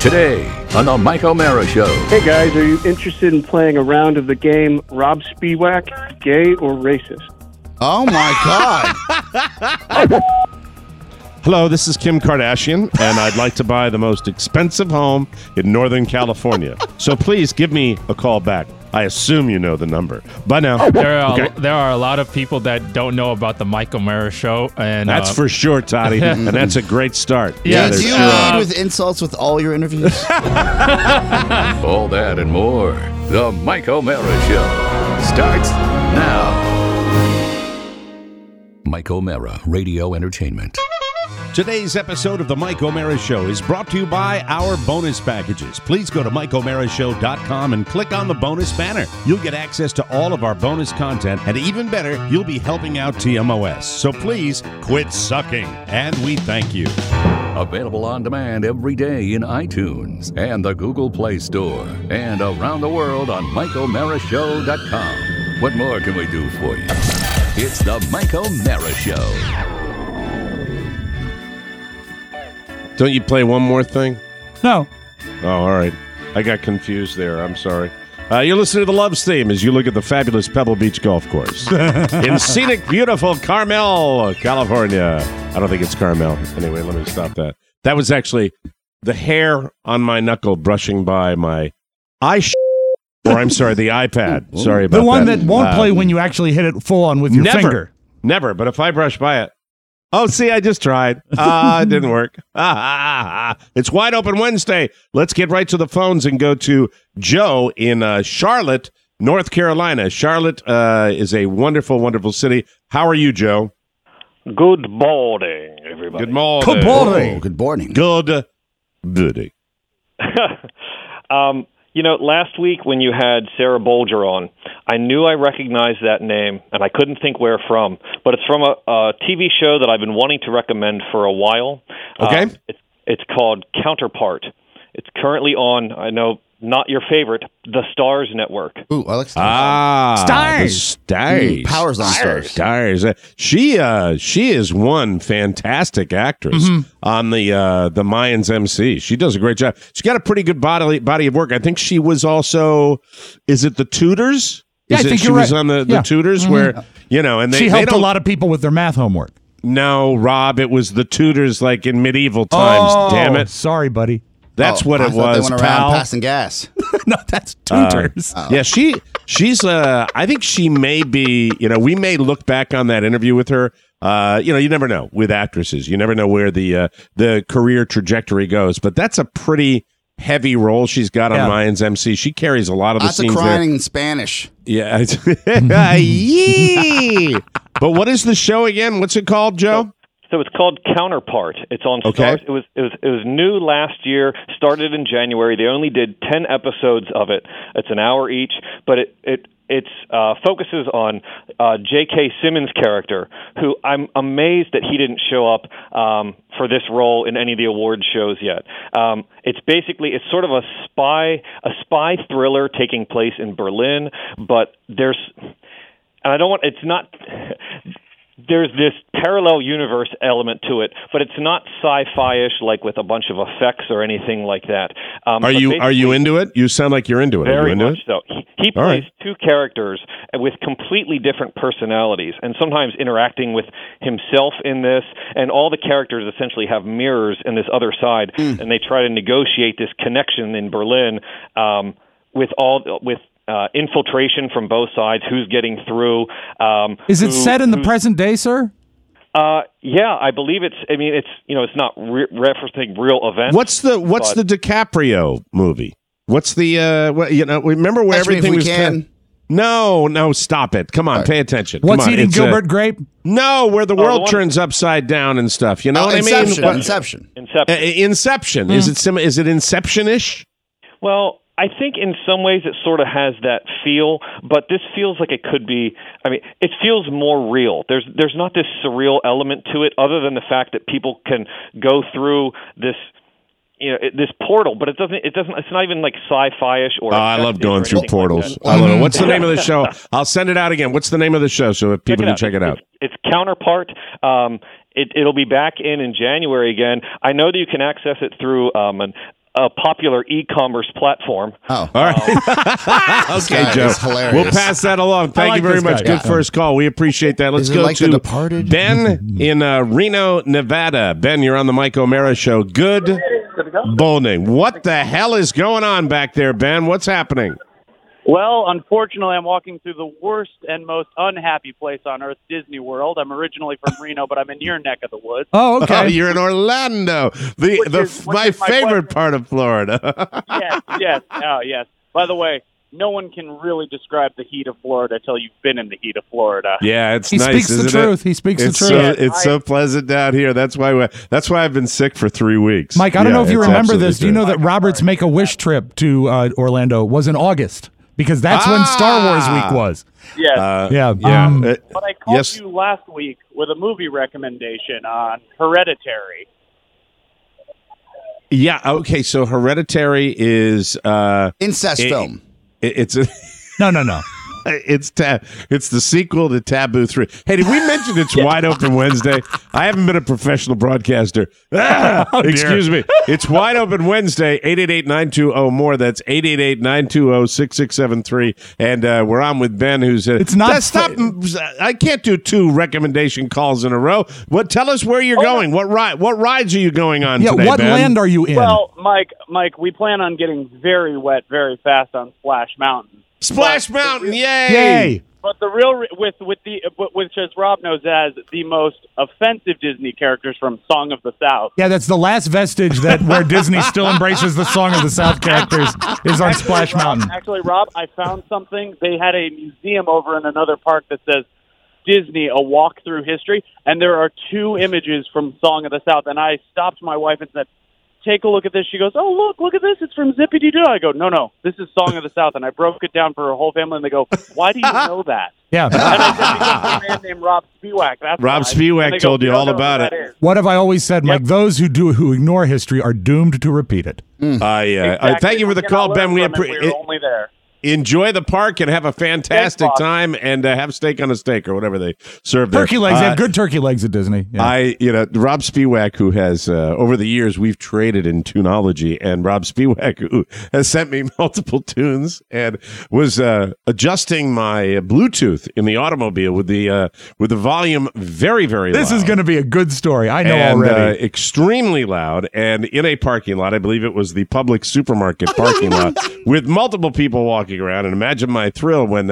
Today on the Mike O'Mara Show. Hey guys, are you interested in playing a round of the game Rob Spiewak, gay or racist? Oh my God. Hello, this is Kim Kardashian, and I'd like to buy the most expensive home in Northern California. So please give me a call back. I assume you know the number. Bye now. There are a lot of people that don't know about the Mike O'Mara Show, and that's for sure, Toddy, and that's a great start. Yeah, do you lead with insults with all your interviews? All that and more. The Mike O'Mara Show starts now. Mike O'Mara Radio Entertainment. Today's episode of the Mike O'Mara Show is brought to you by our bonus packages. Please go to MikeO'MaraShow.com and click on the bonus banner. You'll get access to all of our bonus content, and even better, you'll be helping out TMOS. So please quit sucking, and we thank you. Available on demand every day in iTunes and the Google Play Store, and around the world on MikeO'MaraShow.com. What more can we do for you? It's the Mike O'Mara Show. Don't you play one more thing? No. Oh, all right. I got confused there. I'm sorry. You're listening to the Loves Theme as you look at the fabulous Pebble Beach Golf Course in scenic, beautiful Carmel, California. I don't think it's Carmel. Anyway, let me stop that. That was actually the hair on my knuckle brushing by my or I'm sorry, the iPad. Sorry about that. The one that won't play when you actually hit it full on with your finger. Never, but if I brush by it. Oh, see, I just tried. It didn't work. It's Wide Open Wednesday. Let's get right to the phones and go to Joe in Charlotte, North Carolina. Charlotte is a wonderful, wonderful city. How are you, Joe? Good morning, everybody. Good morning. Good morning. Oh, good morning. Good morning. Last week when you had Sarah Bolger on, I knew I recognized that name, and I couldn't think where from. But it's from a TV show that I've been wanting to recommend for a while. Okay. It's called Counterpart. It's currently on, I know, not your favorite, the Stars Network. Ooh, I like Stars. Stars. Stars. Powers on Stars. Stars. She is one fantastic actress on the Mayans MC. She does a great job. She's got a pretty good body of work. I think she was also, is it The Tudors? Yeah, I think she you're was right. on the Tudors where, and she helped a lot of people with their math homework. No, Rob, it was The Tudors like in medieval times. Damn it. Sorry, buddy. That's what it was, They went pal. around passing gas. No, that's tutors. Yeah, she's I think she may be, we may look back on that interview with her. You never know with actresses. You never know where the career trajectory goes, but that's a pretty heavy role she's got on Mayans MC. She carries a lot of the Lots of scenes crying there. in Spanish. Yeah. Yeah. But what is the show again? What's it called, Joe? So it's called Counterpart. It's on Stars. It was new last year. Started in January. They only did 10 episodes of it. It's an hour each, but it focuses on J.K. Simmons' character, who I'm amazed that he didn't show up for this role in any of the award shows yet. It's sort of a spy thriller taking place in Berlin, but there's this parallel universe element to it, but it's not sci-fi-ish like with a bunch of effects or anything like that. Are you into it? You sound like you're into it. Very into much so. He plays two characters with completely different personalities, and sometimes interacting with himself in this, and all the characters essentially have mirrors in this other side, and they try to negotiate this connection in Berlin with infiltration from both sides, who's getting through. Is it set in the present day, sir? Yeah, I believe it's not referencing real events. What's the DiCaprio movie? What's the remember where everything was No, stop it. Come on, pay attention. What's eating Gilbert Grape? No, where the world turns upside down and stuff. You know what I mean? Inception. Inception. Is it Inception-ish? Well, I think in some ways it sort of has that feel, but this feels like it could be. I mean, it feels more real. There's not this surreal element to it, other than the fact that people can go through this, this portal. But it doesn't. It's not even like sci-fi-ish or. I love going through portals. I love it. What's the name of the show? I'll send it out again. What's the name of the show so that people can check it out? It's Counterpart. It'll be back in January again. I know that you can access it through a popular e-commerce platform. Oh, all right. Okay, Joe. Hilarious. We'll pass that along. Thank you very much. Good first call. We appreciate that. Let's Is it go like to The Departed? Ben in Reno, Nevada. Ben, you're on the Mike O'Mara Show. Good morning. What the hell is going on back there, Ben? What's happening? Well, unfortunately, I'm walking through the worst and most unhappy place on earth, Disney World. I'm originally from Reno, but I'm in your neck of the woods. Oh, okay. Oh, you're in Orlando, my favorite part of Florida. Yes. Oh, yes. By the way, no one can really describe the heat of Florida until you've been in the heat of Florida. Yeah, it's He nice. speaks the isn't truth. It? He speaks the It's truth. so pleasant down here. That's why I've been sick for 3 weeks. Mike, I don't know if you it's remember absolutely this. Do you know that Robert's Make-A-Wish trip to Orlando was in August? Because that's when Star Wars Week was. Yes. Yeah. But I called yes. you last week with a movie recommendation on Hereditary. Yeah. Okay. So Hereditary is Incest film. It's No. it's the sequel to Taboo 3. Hey, did we mention it's Wide Open Wednesday? I haven't been a professional broadcaster. Excuse me. It's Wide Open Wednesday, 888-920-MORE. That's 888-920-6673. And we're on with Ben, who's... It's not... Stop. I can't do 2 recommendation calls in a row. Tell us where you're going. What rides are you going on today, what Ben? land are you in? Well, Mike, we plan on getting very wet very fast on Splash Mountain. Splash Mountain, yay! Yay! But the real which as Rob knows as the most offensive Disney characters from Song of the South. Yeah, that's the last vestige that where Disney still embraces the Song of the South characters is on Splash Mountain. Actually, Rob, I found something. They had a museum over in another park that says Disney, a walk through history, and there are 2 images from Song of the South. And I stopped my wife and said, take a look at this. She goes, oh, look at this. It's from Zippity-Doo. I go, no, this is Song of the South. And I broke it down for her whole family, and they go, why do you know that? Yeah. And I said, because a man named Rob Spiewak. That's Rob why. Spiewak And they told go, you "You all don't know about who it." that is." What have I always said, Mike? Those who ignore history are doomed to repeat it. Exactly. Thank you for the We call, cannot Ben. learn from it. We were only there. Enjoy the park and have a fantastic time, and have steak on a steak or whatever they serve there. Turkey legs. They have good turkey legs at Disney. Yeah. Rob Spiewak, who has over the years we've traded in tunology, and Rob Spiewak, who has sent me multiple tunes and was adjusting my Bluetooth in the automobile with the volume very, very loud. This is going to be a good story. I know already. Extremely loud, and in a parking lot. I believe it was the public supermarket parking lot with multiple people walking around. And imagine my thrill when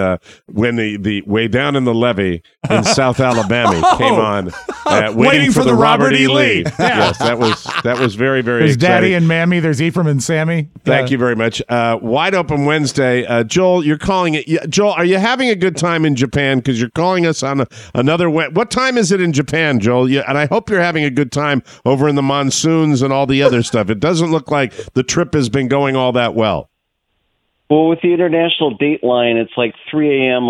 the Way Down in the Levee in South Alabama came on, waiting for the Robert E. Lee. Yes, that was very, very There's exciting. Daddy and Mammy. There's Ephraim and Sammy. Thank you very much. Wide Open Wednesday. Joel, you're calling it. Joel, are you having a good time in Japan? Because you're calling us on another. What time is it in Japan, Joel? And I hope you're having a good time over in the monsoons and all the other stuff. It doesn't look like the trip has been going all that well. Well, with the international date line, it's like 3 a.m.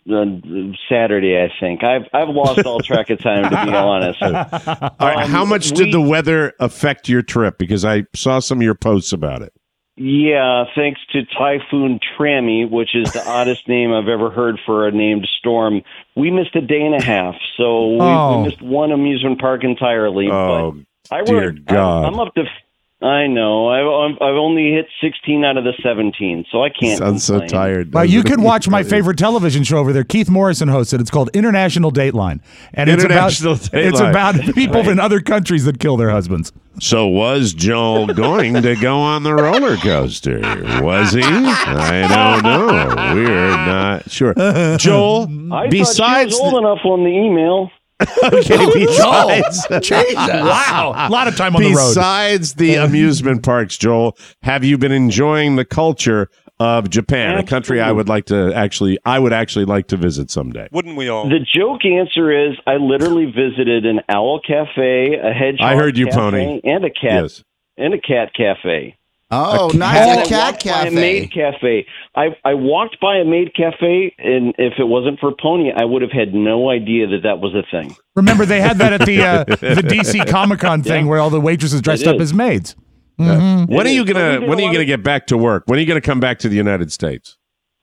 on Saturday, I think. I've lost all track of time, to be honest. All right, how much did the weather affect your trip? Because I saw some of your posts about it. Yeah, thanks to Typhoon Trammy, which is the oddest name I've ever heard for a named storm, we missed a day and a half. So we missed one amusement park entirely. Oh, but dear God. I'm up to... I know. I've only hit 16 out of the 17, so I can't. Sounds so tired. Well, you can watch my favorite television show over there. Keith Morrison hosts it. It's called International Dateline, and it's about people in other countries that kill their husbands. So was Joel going to go on the roller coaster? Was he? I don't know. We're not sure. Joel, I besides thought she was old enough on the email. Okay, besides, Wow, a lot of time on the road. Besides the amusement parks, Joel, have you been enjoying the culture of Japan, a country I would actually like to visit someday? Wouldn't we all? The joke answer is I literally visited an owl cafe, a hedgehog I heard you, cafe, Pony. and a cat Yes. and a cat cafe. Oh, And nice. I A cat walked by a maid cafe. cafe. I walked by a maid cafe, and if it wasn't for Pony, I would have had no idea that was a thing. Remember, they had that at the DC Comic-Con thing where all the waitresses dressed up as maids. When are you gonna get back to work? When are you gonna come back to the United States?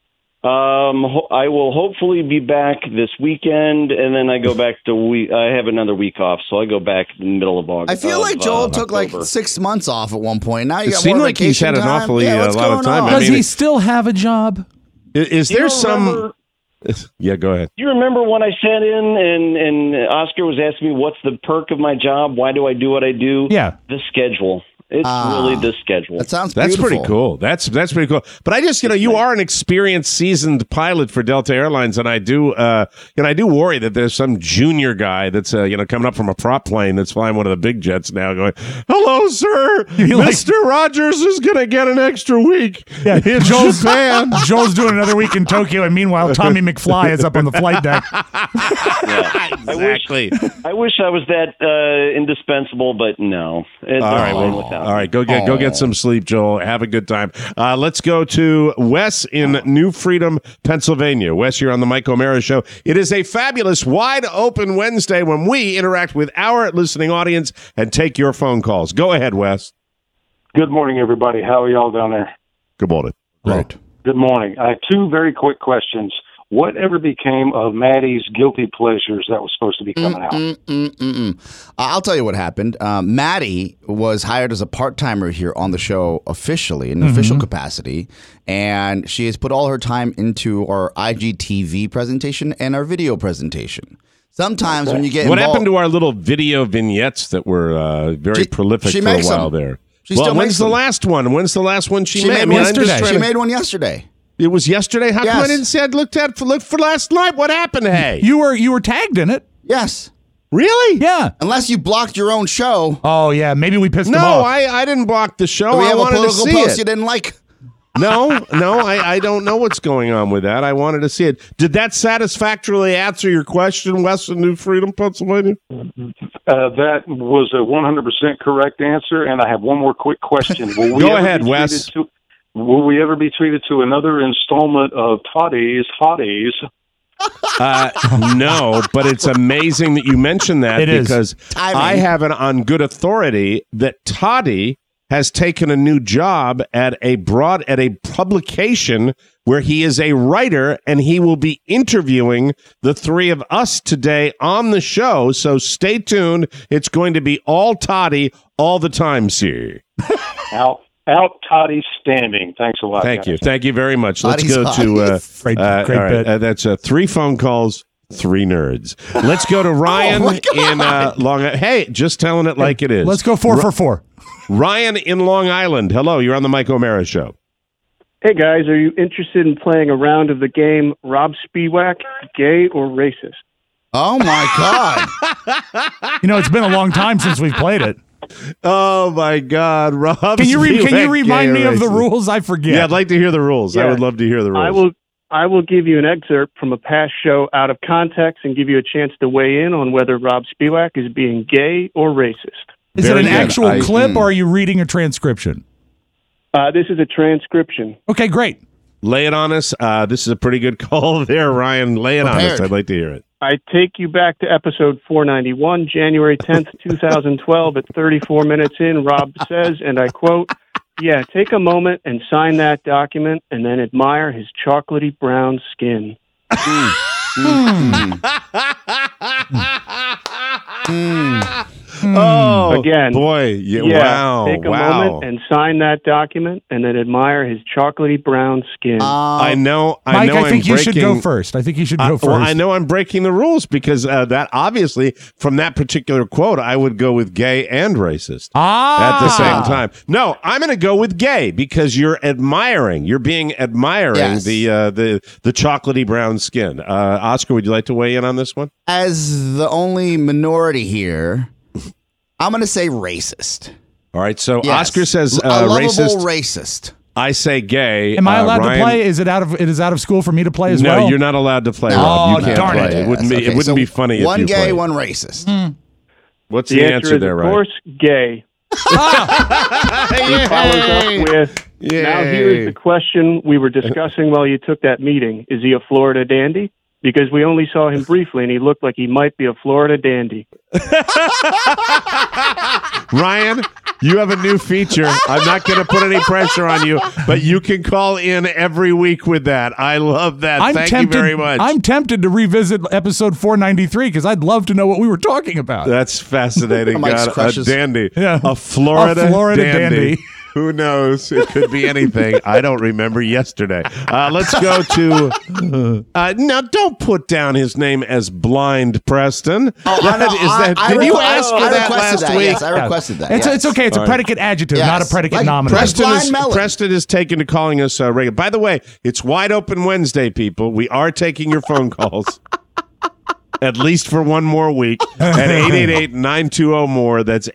I will hopefully be back this weekend, and then I go back I have another week off, so I go back in the middle of August. I feel like Joel took like 6 months off at one point. Now you got seemed more like he's vacation had an time. awfully Yeah, what's lot of going time. on? Does he still have a job? Is there some? Yeah, go ahead. You remember when I sat in and Oscar was asking me what's the perk of my job? Why do I do what I do? Yeah. The schedule. It's really the schedule. That sounds That's beautiful. pretty cool. That's pretty cool. But I just, you are an experienced, seasoned pilot for Delta Airlines, and I do, I do worry that there's some junior guy that's, coming up from a prop plane that's flying one of the big jets now, going, "Hello, sir, Mr. Rogers is going to get an extra week in Japan." Joel's doing another week in Tokyo, and meanwhile, Tommy McFly is up on the flight deck. Exactly. I wish I was that indispensable, but no. All right, go get some sleep, Joel. Have a good time. Let's go to Wes in New Freedom, Pennsylvania. Wes, you're on the Mike O'Mara Show. It is a fabulous, wide open Wednesday when we interact with our listening audience and take your phone calls. Go ahead, Wes. Good morning, everybody. How are y'all down there? Good morning. Right. Good morning. I have two very quick questions. Whatever became of Maddie's Guilty Pleasures that was supposed to be coming out? I'll tell you what happened. Maddie was hired as a part-timer here on the show officially, in an official capacity, and she has put all her time into our IGTV presentation and our video presentation. Sometimes when you get What involved, happened to our little video vignettes that were very prolific she for a makes while them. there? She still when's makes the them. last one? When's the last one she made? made one yesterday. She made one yesterday. It was yesterday? How come I didn't see? I looked for last night. What happened? Hey, You were tagged in it. Yes. really? Yeah. Unless you blocked your own show. Oh, yeah. Maybe we pissed him No, off. I didn't block the show. Do we I have a wanted to political see post it. you didn't like? No, I don't know what's going on with that. I wanted to see it. Did that satisfactorily answer your question, West of New Freedom, Pennsylvania? That was a 100% correct answer, and I have one more quick question. Go ahead, Wes. Will we ever be treated to another installment of Toddy's Hotties? No, but it's amazing that you mentioned that because I have it on good authority that Toddy has taken a new job at a publication where he is a writer, and he will be interviewing the three of us today on the show. So stay tuned. It's going to be all Toddy all the time, sir. Out Toddy standing. Thanks a lot. Thank guys. you. Thank you very much. Let's Toddy's go to Great all right, bit. that's 3 phone calls, 3 nerds. Let's go to Ryan in Long Island. Hey, just telling it like it is. Let's go 4 for 4. Ryan in Long Island. Hello, you're on the Mike O'Mara Show. Hey guys, are you interested in playing a round of the game Rob Spiewak, gay or racist? Oh my God! It's been a long time since we've played it. Oh my God, Rob! Can you remind me of the rules? I forget. Yeah, I'd like to hear the rules. Yeah. I would love to hear the rules. I will give you an excerpt from a past show out of context and give you a chance to weigh in on whether Rob Spiewak is being gay or racist. Is it an actual clip, or are you reading a transcription? This is a transcription. Okay, great. Lay it on us. This is a pretty good call there, Ryan. Lay it on us. I'd like to hear it. I take you back to episode 491, January 10th, 2012. At 34 minutes in, Rob says, and I quote, "Yeah, take a moment and sign that document and then admire his chocolatey brown skin." Oh, again, boy. Wow. Take a moment and sign that document and then admire his chocolatey brown skin. I know. Mike, I think you should go breaking- first. I think you should go first. Well, I know I'm breaking the rules because that obviously, from that particular quote, I would go with gay and racist at the same time. No, I'm going to go with gay because you're admiring. You're being admiring the chocolatey brown skin. Oscar, would you like to weigh in on this one? As the only minority here, I'm going to say racist. All right. So Yes. Oscar says A lovable racist. racist. I say gay. Am I allowed Ryan, to play? Is it out of school for me to play as well? No, you're not allowed to play. Oh, Rob. You can't darn play. it. It wouldn't be. Okay, It wouldn't so be funny. One if you gay, played. one racist. What's The the answer is, there, of Ryan? course, gay. He follows up with, now here's the question we were discussing while you took that meeting. Is he a Florida dandy? Because we only saw him briefly, and he looked like he might be a Florida dandy. Ryan, You have a new feature. I'm not going to put any pressure on you, but you can call in every week with that. I love that. Thank you very much. I'm tempted to revisit episode 493 because I'd love to know what we were talking about. That's fascinating. A dandy. Yeah. A Florida dandy. Who knows? It could be anything. I don't remember yesterday. Let's go to... now, don't put down his name as Blind Preston. Did you ask for that last week? Yes, I requested that. It's okay. It's a predicate adjective, not a predicate nominative. Preston is taken to calling us regular. By the way, it's Wide Open Wednesday, people. We are taking your phone calls. At least for one more week at 888-920-MORE. That's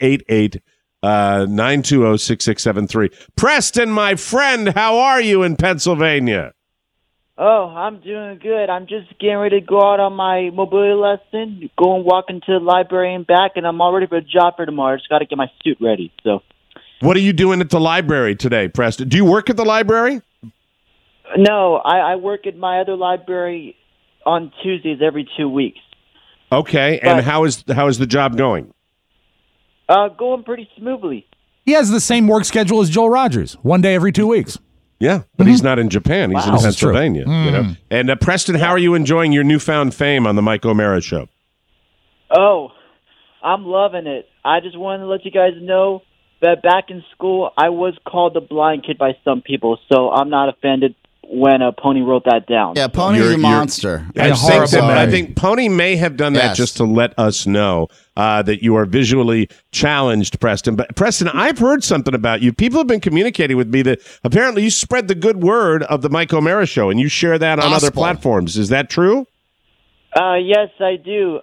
888-920-6673. Preston, my friend, how are you in Pennsylvania? Oh, I'm doing good. I'm just getting ready to go out on my mobility lesson, go and walk into the library and back, and I'm all ready for a job for tomorrow. I just got to get my suit ready. So, what are you doing at the library today, Preston? Do you work at the library? No, I work at my other library on Tuesdays every 2 weeks. Okay, and how is the job going? Going pretty smoothly. He has the same work schedule as Joel Rogers, one day every 2 weeks. Yeah, but he's not in Japan. He's in Pennsylvania. You know? And Preston, how are you enjoying your newfound fame on the Mike O'Mara Show? Oh, I'm loving it. I just wanted to let you guys know that back in school, I was called the blind kid by some people, so I'm not offended when Pony wrote that down. Yeah, Pony's a monster. I think Pony may have done that just to let us know that you are visually challenged, Preston. But Preston, I've heard something about you. People have been communicating with me that apparently you spread the good word of the Mike O'Mara Show, and you share that on other platforms. Is that true? Yes, I do.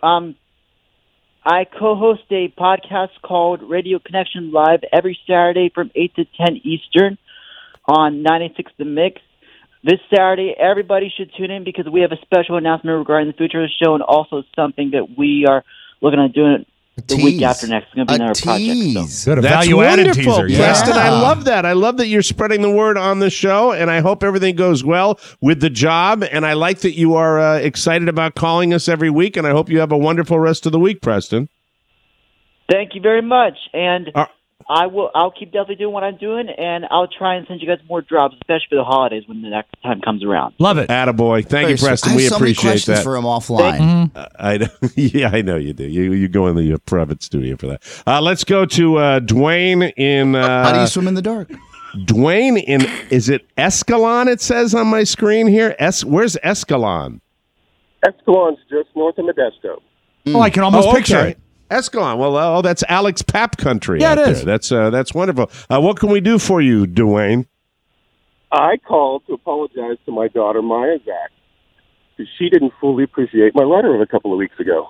I co-host a podcast called Radio Connection Live every Saturday from 8 to 10 Eastern on 96 The Mix. This Saturday, everybody should tune in because we have a special announcement regarding the future of the show and also something that we are looking at doing the week after next. It's going to be another project. So. That's wonderful, Preston. I love that. I love that you're spreading the word on the show, and I hope everything goes well with the job. And I like that you are excited about calling us every week, and I hope you have a wonderful rest of the week, Preston. Thank you very much. And I'll keep definitely doing what I'm doing, and I'll try and send you guys more drops, especially for the holidays when the next time comes around. Love it. Attaboy. Thank you, Preston. We appreciate that. For him offline. I know you do. You go in the private studio for that. Let's go to Dwayne in... How do you swim in the dark? Dwayne in... Is it Escalon, it says on my screen here? Where's Escalon? Escalon's just north of Modesto. Oh, I can almost picture it. Escalon. Well, that's Alex Papp country. Yeah, out it is. There. That's wonderful. What can we do for you, Dwayne? I called to apologize to my daughter, Maya Zach, because she didn't fully appreciate my letter of a couple of weeks ago.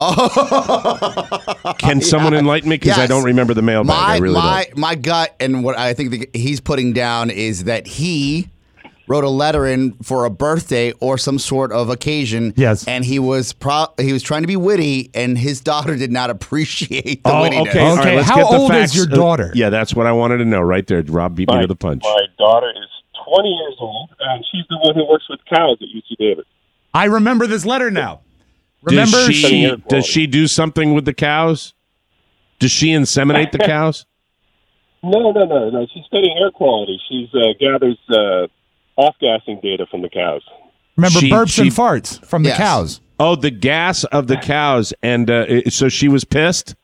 Can someone enlighten me? Because I don't remember the mailbag. I really don't. My gut and what I think he's putting down is that he wrote a letter in for a birthday or some sort of occasion. Yes. And he was trying to be witty, and his daughter did not appreciate the wittiness. Okay. All right, let's How get the old facts. is your daughter? Yeah, that's what I wanted to know right there. Rob beat me to the punch. My daughter is 20 years old, and she's the one who works with cows at UC Davis. I remember this letter now. Remember? Does she do something with the cows? Does she inseminate the cows? No. She's studying air quality. She gathers off-gassing data from the cows. Remember burps and farts from the cows. Oh, the gas of the cows. And so she was pissed?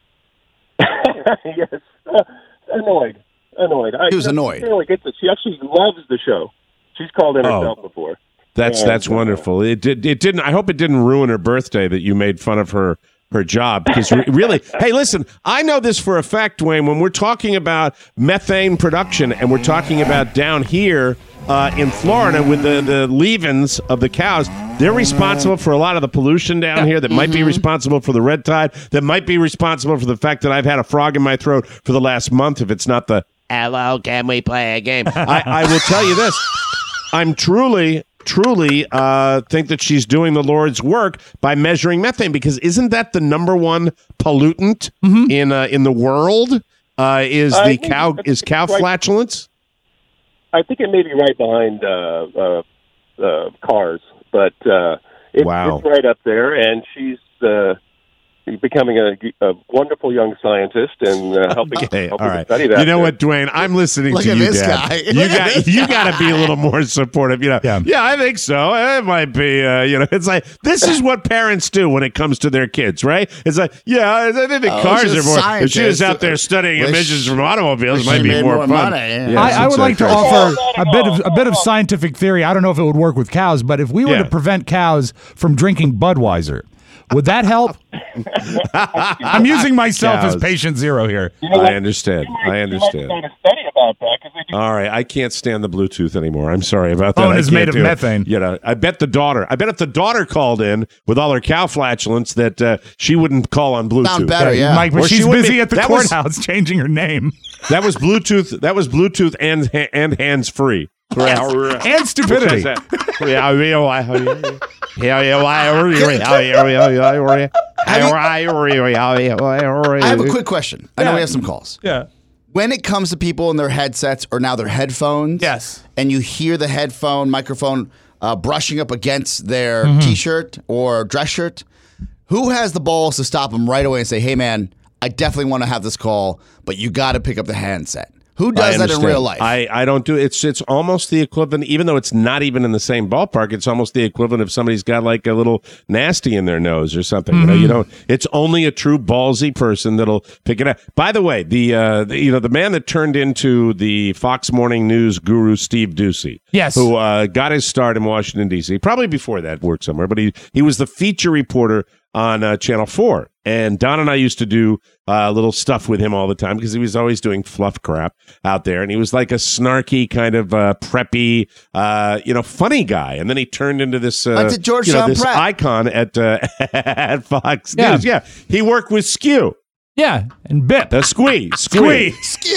Yes. Annoyed. She was annoyed. She actually loves the show. She's called in herself before. That's wonderful. It didn't. I hope it didn't ruin her birthday that you made fun of her job, because really, hey, listen, I know this for a fact, Dwayne, when we're talking about methane production and we're talking about down here in Florida with the leavings of the cows, they're responsible for a lot of the pollution down here that might be responsible for the red tide, that might be responsible for the fact that I've had a frog in my throat for the last month if it's not the hello, can we play a game? I will tell you this. I'm truly think that she's doing the Lord's work by measuring methane, because isn't that the number one pollutant in the world? Is cow flatulence? I think it may be right behind cars, but it's right up there, and she's becoming a wonderful young scientist and helping all right. study that. You know what, Dwayne? I'm listening Look to at you, this Dad. guy. You got to be a little more supportive. Yeah, I think so. It might be. It's like this is what parents do when it comes to their kids, right? It's like, I think cars are more. If she was out there studying emissions from automobiles, it might be more fun. I would like to offer a bit of scientific theory. I don't know if it would work with cows, but if we were to prevent cows from drinking Budweiser, would that help? I'm using myself as patient zero here. I understand. Study about that all right, I can't stand the Bluetooth anymore. I'm sorry about that. Phone is made of methane. I bet the daughter. I bet if the daughter called in with all her cow flatulence, that she wouldn't call on Bluetooth. Sound better, yeah. Mike, but she's busy at the courthouse changing her name. That was Bluetooth. That was Bluetooth and hands free. And stupidity. I have a quick question. I know we have some calls. Yeah. When it comes to people in their headsets or now their headphones, yes, and you hear the headphone microphone brushing up against their T-shirt or dress shirt, who has the balls to stop them right away and say, "Hey, man, I definitely want to have this call, but you got to pick up the handset"? Who does that in real life? I don't do it. It's almost the equivalent, even though it's not even in the same ballpark. It's almost the equivalent if somebody's got like a little nasty in their nose or something. It's only a true ballsy person that'll pick it up. By the way, the man that turned into the Fox Morning News guru, Steve Doocy, yes, who got his start in Washington D.C. Probably before that worked somewhere, but he was the feature reporter on Channel 4. And Don and I used to do little stuff with him all the time because he was always doing fluff crap out there. And he was like a snarky kind of preppy, funny guy. And then he turned into this, this icon at Fox News. Yeah. He worked with Skew. Yeah, and Bip. Squee. Skew.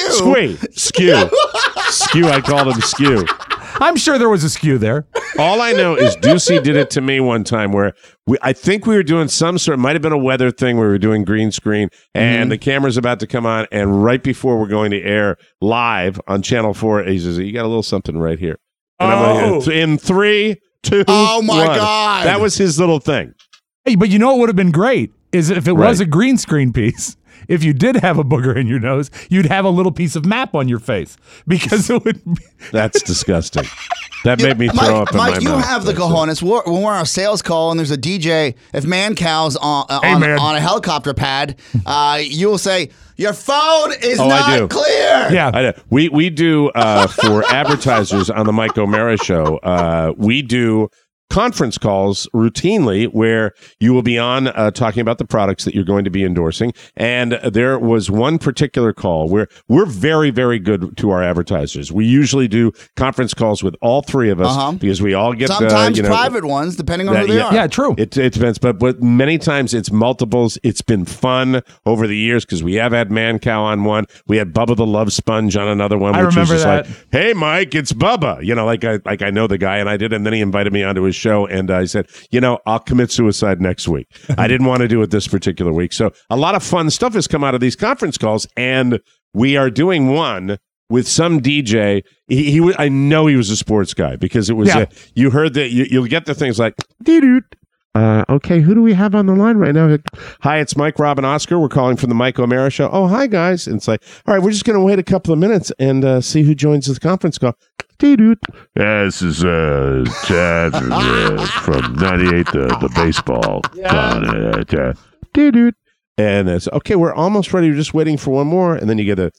Skew, I called him Skew. I'm sure there was a skew there. All I know is Doocy did it to me one time where I think we were doing some sort, might have been a weather thing where we were doing green screen and the camera's about to come on, and right before we're going to air live on Channel 4, he says, "You got a little something right here." And I'm like, in 3, 2, oh my 1. God. That was his little thing. Hey, but you know what would have been great is if it was a green screen piece. If you did have a booger in your nose, you'd have a little piece of map on your face because it would be... That's disgusting. That made me throw up in my mouth. Mike, you have the cojones. When we're on a sales call and there's a DJ, if man-cow's on a helicopter pad, you'll say, "Your phone is not clear." Yeah, I know. We do for advertisers on the Mike O'Mara show. We do conference calls routinely where you will be on talking about the products that you're going to be endorsing. And there was one particular call where we're very, very good to our advertisers. We usually do conference calls with all three of us because we all get sometimes private ones, depending on who they are. Yeah, true. It depends, but many times it's multiples. It's been fun over the years because we have had Man Cow on one. We had Bubba the Love Sponge on another one. I remember that. Like, "Hey, Mike, it's Bubba." Like I know the guy, and I did, and then he invited me onto his show, and I said, I'll commit suicide next week. I didn't want to do it this particular week. So a lot of fun stuff has come out of these conference calls, and we are doing one with some DJ. I know he was a sports guy because it was you heard that you'll get the things like dee-doot. Okay, who do we have on the line right now? Hi, it's Mike, Rob, and Oscar. We're calling from the Mike O'Mara show. Oh, hi, guys. And it's like, all right, we're just going to wait a couple of minutes and see who joins the conference call. Dee-doot. Yeah, this is Chad from 98, the baseball. Dee-doot. And it's, okay, we're almost ready. We're just waiting for one more. And then you get a...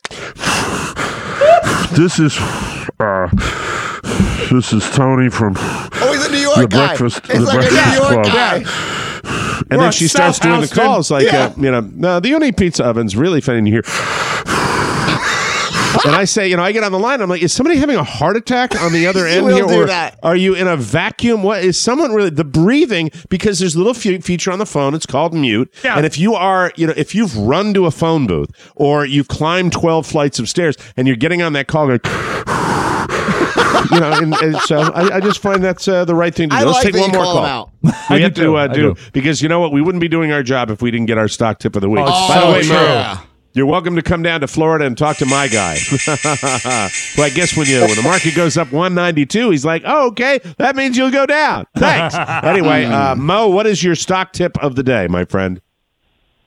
This is Tony from... Oh, he's a New York the guy. Breakfast, it's the like breakfast a New York Club. guy. And then she starts doing the calls like, no, the Uni Pizza Oven's really funny to hear. And I say, I get on the line. I'm like, is somebody having a heart attack on the other end here? Or are you in a vacuum? What is someone really the breathing? Because there's a little feature on the phone. It's called mute. Yeah. And if you are, if you've run to a phone booth or you've climbed 12 flights of stairs and you're getting on that call going, and so I just find that's the right thing to do. Let's take one more call. We have to do because you know what? We wouldn't be doing our job if we didn't get our stock tip of the week. By the way, Mo, you're welcome to come down to Florida and talk to my guy. Well, I guess when the market goes up 192, he's like, "Oh, okay, that means you'll go down." Thanks. Anyway, Mo, what is your stock tip of the day, my friend?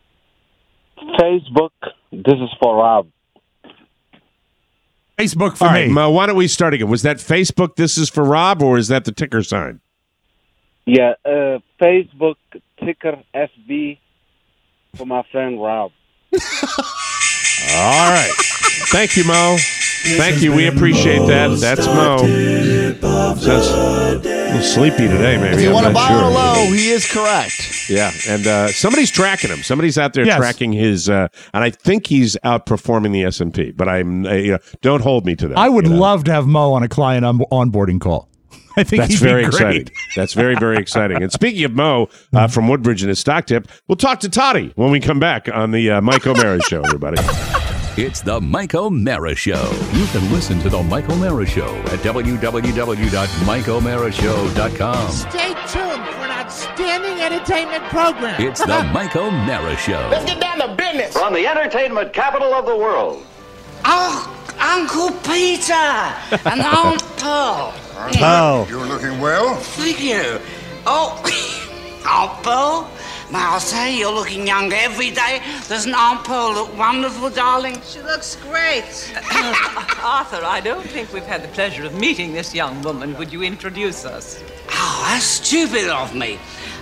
Facebook, this is for Rob. Facebook for All right, me. Mo, why don't we start again? Was that Facebook, this is for Rob, or is that the ticker sign? Yeah, Facebook ticker FB for my friend Rob. All right. Thank you, Mo. Thank you. We appreciate that. That's Mo. Sounds a little sleepy today, maybe. If you I'm want to not buy sure. or low, he is correct. Yeah, and somebody's tracking him. Somebody's out there Yes. tracking his, and I think he's outperforming the S&P. But I'm, don't hold me to that. I would you know? love to have Mo on a client onboarding call. I think That's he'd very be great. exciting. That's very, very exciting. And speaking of Mo from Woodbridge and his stock tip, we'll talk to Toddy when we come back on the Mike O'Mara Show, everybody. It's the Mike O'Mara Show. You can listen to the Mike O'Mara Show at www.mikeomarashow.com. Stay tuned for an outstanding entertainment program. It's the Mike O'Mara Show. Let's get down to business. From the entertainment capital of the world. Oh, Uncle Peter and Aunt Pearl. Pearl. You're looking well. Thank you. Oh, Aunt Pearl, may I say you're looking younger every day. Doesn't Aunt Pearl look wonderful, darling? She looks great. Arthur, I don't think we've had the pleasure of meeting this young woman. Would you introduce us? Oh, that's stupid of me.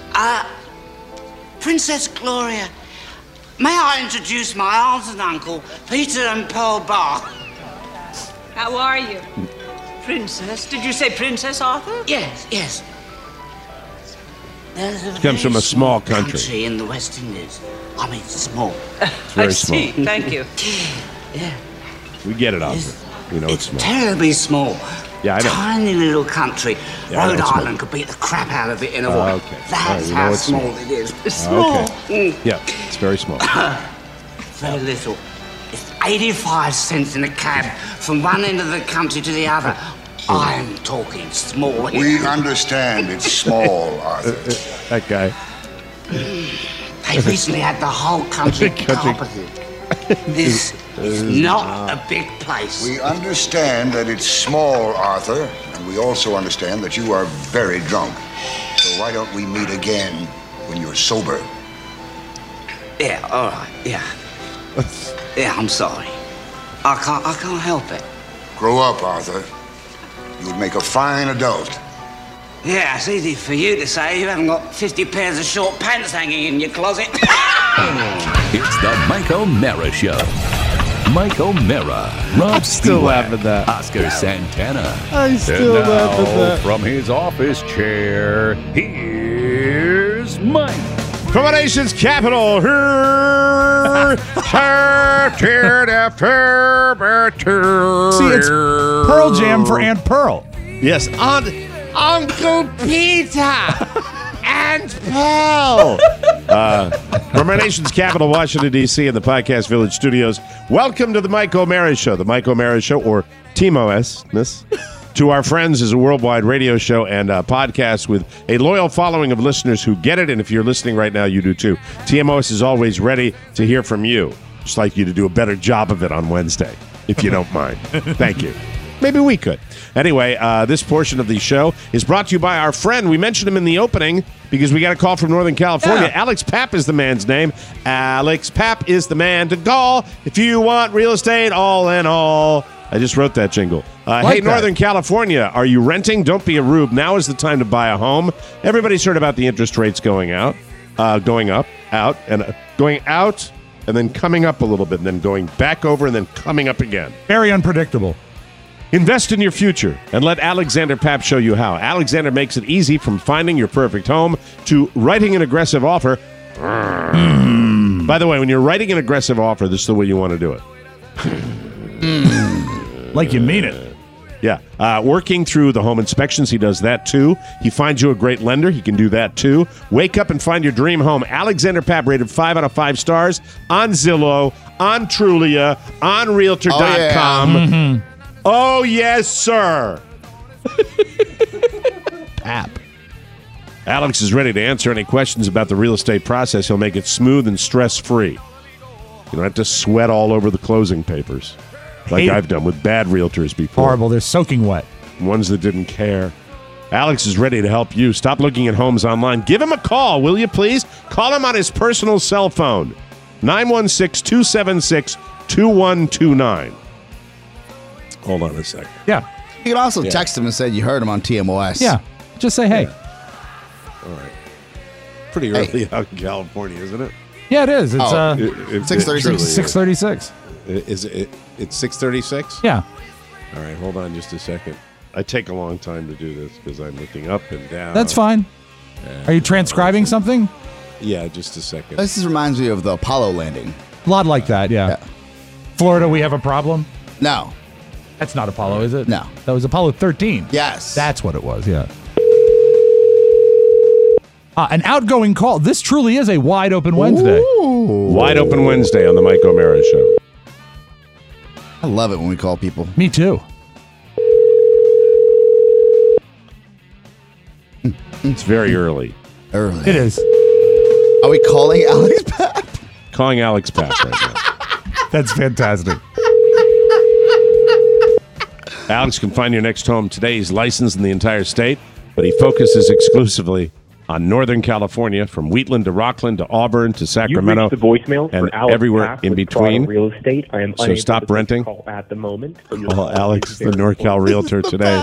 Princess Gloria, may I introduce my aunt and uncle, Peter and Pearl Barr? How are you? Princess? Did you say Princess Arthur? Yes, yes. There's a Comes from a small country. country in the West Indies. I mean, small. It's very I see. small. Thank you. Yeah. We get it, Arthur. You know it's small. Terribly small. Yeah, I know. Tiny little country. Yeah, I know Rhode it's small. Island could beat the crap out of it in a war. Okay. That's All right, we know how it's small small. it is. It's small. Okay. Yeah, it's very small. Very little. It's 85 cents in a cab from one end of the country to the other. I'm talking small here. We understand it's small, Arthur. That guy. They recently had the whole country carpeted. This is not a big place. We understand that it's small, Arthur, and we also understand that you are very drunk. So why don't we meet again when you're sober? Yeah, all right, yeah. Yeah, I'm sorry. I can't help it. Grow up, Arthur. You'll make a fine adult. Yeah, it's easy for you to say. You haven't got 50 pairs of short pants hanging in your closet. It's the Mike O'Mara Show. Mike O'Mara, Rob still Stewart, laugh at that. Oscar Santana. I still And laugh at now, that. from his office chair, here's Mike. From our nation's capital, See, it's Pearl Jam for Aunt Pearl. Yes, Uncle Peter and Pearl. From our nation's capital, Washington, D.C., in the Podcast Village studios, welcome to the Mike O'Mara Show. The Mike O'Mara Show, or TMOS, to our friends, is a worldwide radio show and a podcast with a loyal following of listeners who get it. And if you're listening right now, you do too. TMOS is always ready to hear from you. Just like you to do a better job of it on Wednesday, if you don't mind. Thank you. Maybe we could. Anyway, this portion of the show is brought to you by our friend. We mentioned him in the opening because we got a call from Northern California. Yeah. Alex Papp is the man's name. Alex Papp is the man to call if you want real estate all in all. I just wrote that jingle. Hey, Northern California, are you renting? Don't be a rube. Now is the time to buy a home. Everybody's heard about the interest rates going out, going up, out, and going out, and then coming up a little bit, and then going back over, and then coming up again. Very unpredictable. Invest in your future and let Alexander Papp show you how. Alexander makes it easy from finding your perfect home to writing an aggressive offer. By the way, when you're writing an aggressive offer, this is the way you want to do it. Like you mean it. Yeah. Working through the home inspections, he does that too. He finds you a great lender. He can do that too. Wake up and find your dream home. Alexander Papp, rated 5 out of 5 stars on Zillow, on Trulia, on Realtor.com. Oh, yes, sir. Papp. Alex is ready to answer any questions about the real estate process. He'll make it smooth and stress-free. You don't have to sweat all over the closing papers like I've done with bad realtors before. Horrible. They're soaking wet. Ones that didn't care. Alex is ready to help you. Stop looking at homes online. Give him a call, will you please? Call him on his personal cell phone. 916-276-2129. Hold on a second. Yeah. You can also text him and say you heard him on TMOS. Yeah. Just say hey. All right. Pretty early out in California, isn't it? Yeah, it is. It's 6:36. 6:36. Is it? It's 6:36. Yeah. All right, hold on just a second. I take a long time to do this because I'm looking up and down. That's fine. Are you transcribing something? Yeah, just a second. This reminds me of the Apollo landing. A lot like that, yeah. Florida, we have a problem? No. That's not Apollo, is it? No. That was Apollo 13. Yes. That's what it was, yeah. An outgoing call. This truly is a wide open Wednesday. Wide open Wednesday on the Mike O'Mara Show. I love it when we call people. Me too. It's very early. Early. It is. Are we calling Alex Papp? Calling Alex Papp right now. That's fantastic. Alex can find your next home today. He's licensed in the entire state, but he focuses exclusively on Northern California, from Wheatland to Rockland to Auburn to Sacramento, You've reached the voicemail and for Alex everywhere Papp in with between. Prada Real Estate. I am So unable stop to take renting. the call at the moment. Call Alex, the NorCal Realtor, today.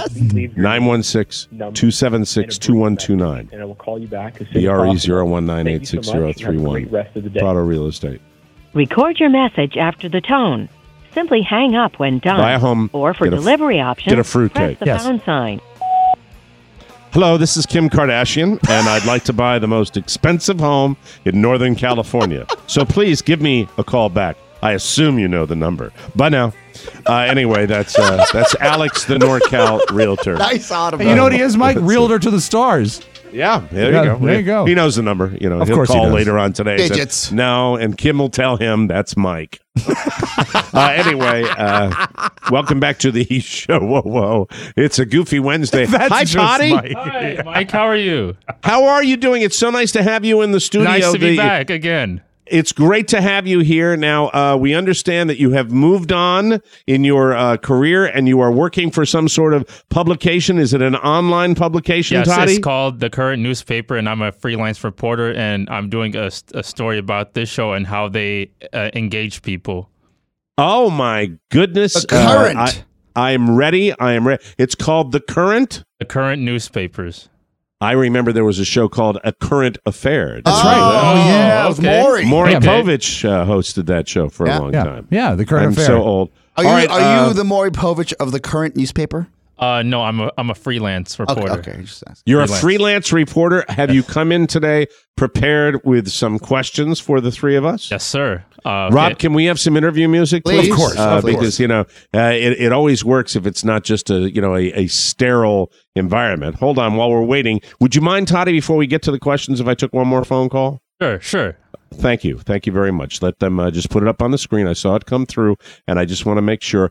916-276-2129. And I will call you back as soon as BRE possible. 019860331. Rest of the day. Prada Real Estate. Record your message after the tone. Simply hang up when done. Buy a home. Or for get a- delivery options, get a fruitcake. press the pound sign. Hello, this is Kim Kardashian, and I'd like to buy the most expensive home in Northern California. So please give me a call back. I assume you know the number. Bye now. Anyway, that's Alex, the NorCal Realtor. Nice audible. Hey, you know what he is, Mike? Realtor to the stars. Yeah, there you go. There you go. He knows the number. You know, Of he'll course he call does. later on today. and say, Digits. No, and Kim will tell him that's Mike. Anyway, welcome back to the show. Whoa. It's a goofy Wednesday. That's Hi, just Toddy. Mike. Hi, Mike. How are you? How are you doing? It's so nice to have you in the studio. Nice to be back again. It's great to have you here. Now, we understand that you have moved on in your career and you are working for some sort of publication. Is it an online publication, Yes, Toddy? it's called The Current Newspaper, and I'm a freelance reporter, and I'm doing a story about this show and how they engage people. Oh, my goodness. The Current. I'm ready. I am ready. It's called The Current? The Current Newspapers. I remember there was a show called A Current Affair. That's right. Oh, yeah. It was Maury. Maury Okay. Povich hosted that show for a long time. Yeah, the Current I'm Affair. so old. Are you the Maury Povich of the Current newspaper? No, I'm a freelance reporter. Okay. Just ask. You're Freelance. a freelance reporter. Have you come in today prepared with some questions for the three of us? Yes, sir. Rob, Okay. can we have some interview music, Please. please? Of course, of because course. it always works if it's not just a sterile environment. Hold on, while we're waiting, would you mind, Toddy, before we get to the questions, if I took one more phone call? Sure. Thank you very much. Let them just put it up on the screen. I saw it come through, and I just want to make sure.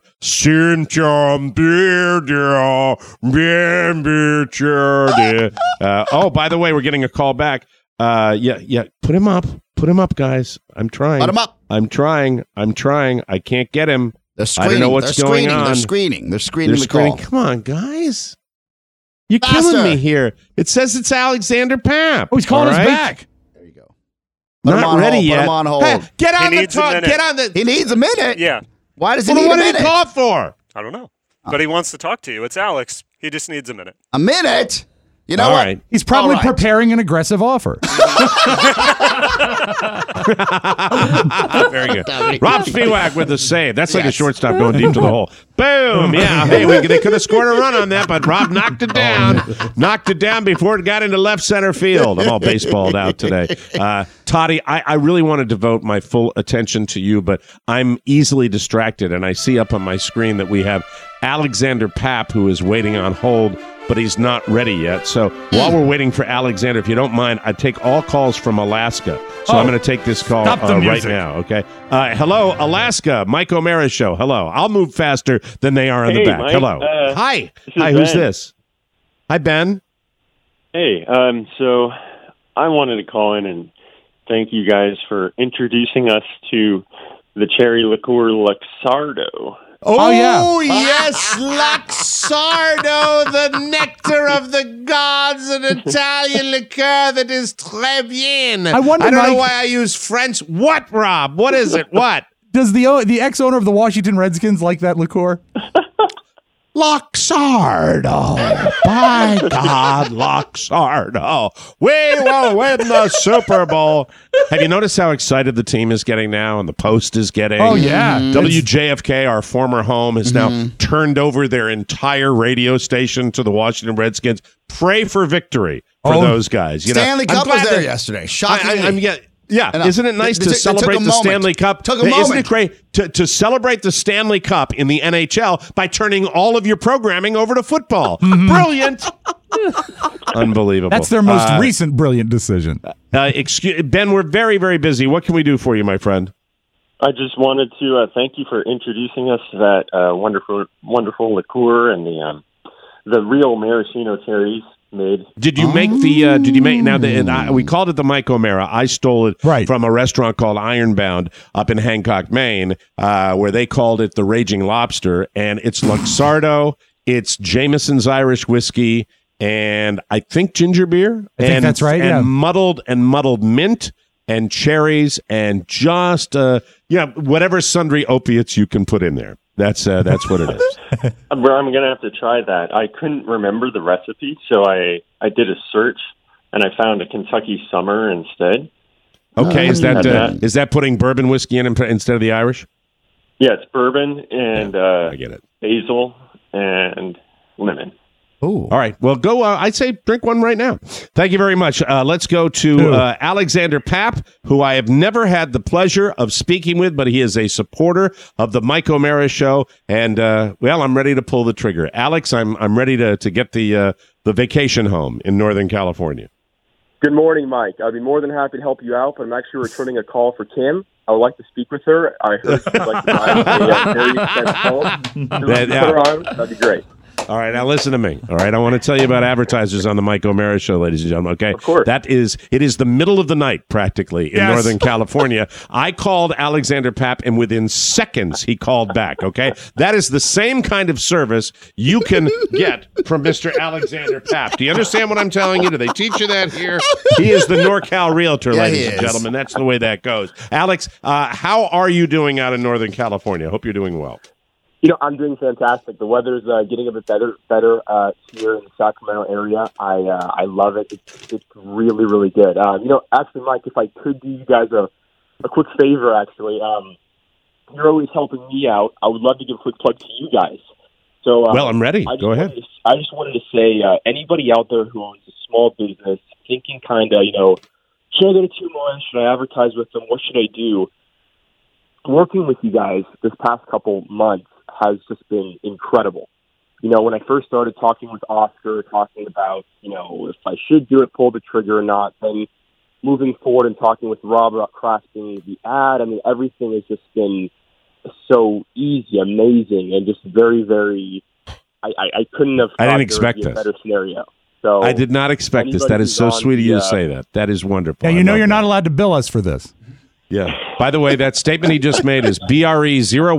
Oh, by the way, we're getting a call back. Yeah. Put him up, guys. I'm trying. Put him up. I'm trying. I can't get him. They're I screening. don't know what's They're going screening. on. They're screening. They're screening They're the screening. call. Come on, guys. You're Faster. killing me here. It says it's Alexander Papp. Oh, he's calling All us right? back. There you go. Put him Not on ready hold. yet. Put him on hold. Hey, get on He the needs a talk. minute. Get on the. He needs a minute. Yeah, Why does he Well, need what a did minute? he call for? I don't know. But he wants to talk to you. It's Alex. He just needs a minute. A minute? You know All what? right. He's probably All right. preparing an aggressive offer. Very good. Rob Spiewak with the save. That's like a Yes. shortstop going deep to the hole. Boom. Yeah. Hey, they could have scored a run on that, but Rob knocked it down. Knocked it down before it got into left center field. I'm all baseballed out today. Toddy, I really want to devote my full attention to you, but I'm easily distracted, and I see up on my screen that we have Alexander Papp, who is waiting on hold, but he's not ready yet. So while we're waiting for Alexander, if you don't mind, I take all calls from Alaska. So I'm going to take this call Stop the right music. now, okay? Hello, Alaska. Mike O'Mara Show. Hello. I'll move faster than they are in the Hey, back. Mike. Hello. Hi. Hi, who's Ben. this? Hi, Ben. Hey, so I wanted to call in and thank you guys for introducing us to the cherry liqueur Luxardo. Oh, yeah. Yes, Luxardo, the nectar of the gods, an Italian liqueur that is très bien. I wonder, I don't know Mike- why I use French. What, Rob? What is it? What? Does the ex-owner of the Washington Redskins like that liqueur? Luxardo. By God, Luxardo. We will win the Super Bowl. Have you noticed how excited the team is getting now and the Post is getting? Oh, yeah. WJFK, our former home, has now turned over their entire radio station to the Washington Redskins. Pray for victory for those guys. You Stanley know, Cup was there yesterday. Shockingly. Yeah, isn't it nice to It took celebrate a the moment. Stanley Cup? Took a Isn't moment. it great to celebrate the Stanley Cup in the NHL by turning all of your programming over to football? Brilliant. Unbelievable. That's their most recent brilliant decision. Ben, we're very, very busy. What can we do for you, my friend? I just wanted to thank you for introducing us to that wonderful liqueur and the real maraschino cherries made. Did you make the? Did you make now? We called it the Mike O'Mara. I stole it from a restaurant called Ironbound up in Hancock, Maine, where they called it the Raging Lobster, and it's Luxardo, it's Jameson's Irish whiskey, and I think ginger beer. I think that's right. And muddled mint and cherries and just whatever sundry opiates you can put in there. That's what it is. I'm going to have to try that. I couldn't remember the recipe, so I did a search, and I found a Kentucky Summer instead. Okay, is that putting bourbon whiskey in instead of the Irish? Yeah, it's bourbon and I get it. Basil and lemon. Ooh. All right. Well, go. I'd say drink one right now. Thank you very much. Let's go to Alexander Papp, who I have never had the pleasure of speaking with, but he is a supporter of the Mike O'Mara Show. And, I'm ready to pull the trigger. Alex, I'm ready to get the vacation home in Northern California. Good morning, Mike. I'd be more than happy to help you out, but I'm actually returning a call for Kim. I would like to speak with her. I heard she'd like to buy a very expensive phone. Put her on. That'd be great. All right, now listen to me. All right, I want to tell you about advertisers on the Mike O'Mara Show, ladies and gentlemen. Okay, of course. It is the middle of the night practically in Northern California. I called Alexander Papp, and within seconds he called back. Okay, that is the same kind of service you can get from Mr. Alexander Papp. Do you understand what I'm telling you? Do they teach you that here? He is the NorCal realtor, ladies and gentlemen. That's the way that goes. Alex, how are you doing out in Northern California? I hope you're doing well. I'm doing fantastic. The weather's getting a bit better here in the Sacramento area. I love it. It's really, really good. Actually, Mike, if I could do you guys a quick favor, actually, you're always helping me out. I would love to give a quick plug to you guys. So, well, I'm ready. Go ahead. I just wanted to say, anybody out there who owns a small business, thinking kind of, should I go to 2 months? Should I advertise with them? What should I do? Working with you guys this past couple months has just been incredible. When I first started talking with Oscar, talking about, if I should do it, pull the trigger or not, then moving forward and talking with Rob about crafting the ad, everything has just been so easy, amazing, and just very, very, I couldn't have thought I didn't expect there would be this. a better scenario. So I did not expect this. That is so sweet of you to say that. That is wonderful. Yeah, you're not allowed to bill us for this. Yeah. By the way, that statement he just made is BRE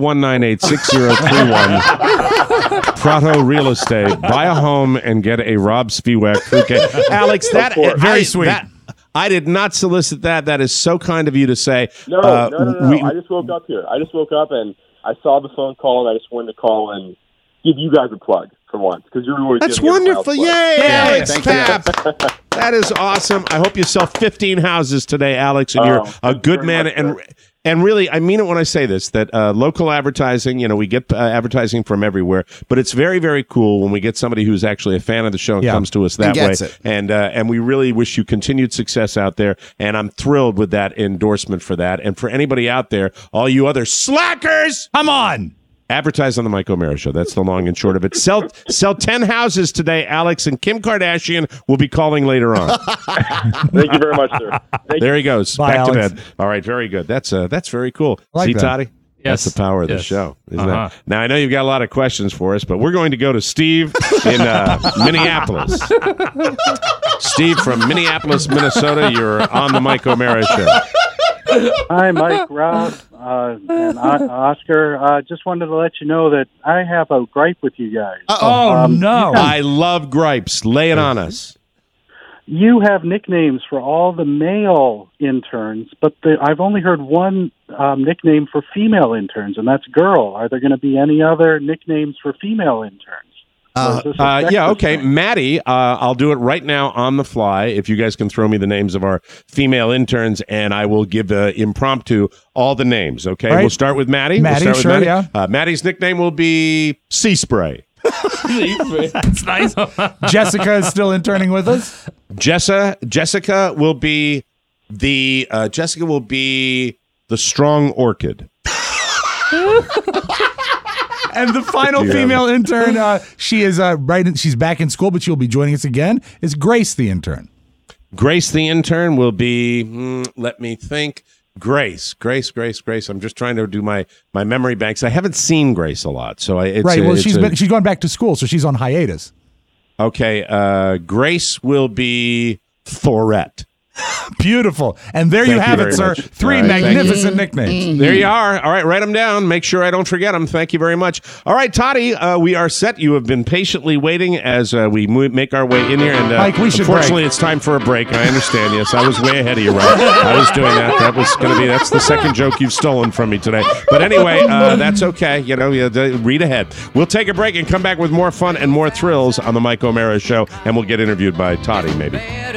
01986031. Prato Real Estate. Buy a home and get a Rob Spiewak fruitcake. Alex, that very sweet. I did not solicit that. That is so kind of you to say. No. I just woke up here. I just woke up and I saw the phone call, and I just wanted to call and give you guys a plug for once, because you're always That's giving everyone wonderful. else Yay, plugs. Alex Papp. That is awesome. I hope you sell 15 houses today, Alex, and you're a good man. And really, I mean it when I say this, that local advertising, we get advertising from everywhere, but it's very, very cool when we get somebody who's actually a fan of the show and comes to us that way. And we really wish you continued success out there. And I'm thrilled with that endorsement for that. And for anybody out there, all you other slackers, come on. Advertise on the Mike O'Mara Show. That's the long and short of it. Sell 10 houses today, Alex, and Kim Kardashian will be calling later on. Thank you very much, sir. There he goes. Bye, back Alex. to bed. All right, very good. That's very cool. Like See, that. Toddy? Yes. That's the power of the Yes. show, isn't it? Now, I know you've got a lot of questions for us, but we're going to go to Steve in Minneapolis. Steve from Minneapolis, Minnesota. You're on the Mike O'Mara Show. Hi, Mike, Rob, and Oscar. Just wanted to let you know that I have a gripe with you guys. No. I love gripes. Lay it on us. You have nicknames for all the male interns, but I've only heard one nickname for female interns, and that's girl. Are there going to be any other nicknames for female interns? Yeah, okay. Maddie, I'll do it right now on the fly. If you guys can throw me the names of our female interns, and I will give impromptu all the names, okay? Right. We'll start with Maddie. Maddie, sure, yeah. Maddie's nickname will be Sea Spray. That's nice. Jessica is still interning with us. Jessica will be the Strong Orchid. And the final female intern, she is she's back in school, but she'll be joining us again, is Grace the intern. Grace the intern will be, let me think, Grace. I'm just trying to do my memory banks. I haven't seen Grace a lot, so she's going back to school, so she's on hiatus. Okay, Grace will be Thorette. Beautiful. And there you have it, sir. Much. 3 magnificent nicknames. There you are. All right, write them down. Make sure I don't forget them. Thank you very much. All right, Toddy, we are set. You have been patiently waiting as we make our way in here. And Mike, we should unfortunately, break. It's time for a break. I understand. Yes, I was way ahead of you, right? I was doing that. That's the second joke you've stolen from me today. But anyway, that's okay. You know, read ahead. We'll take a break and come back with more fun and more thrills on the Mike O'Mara Show, and we'll get interviewed by Toddy, maybe.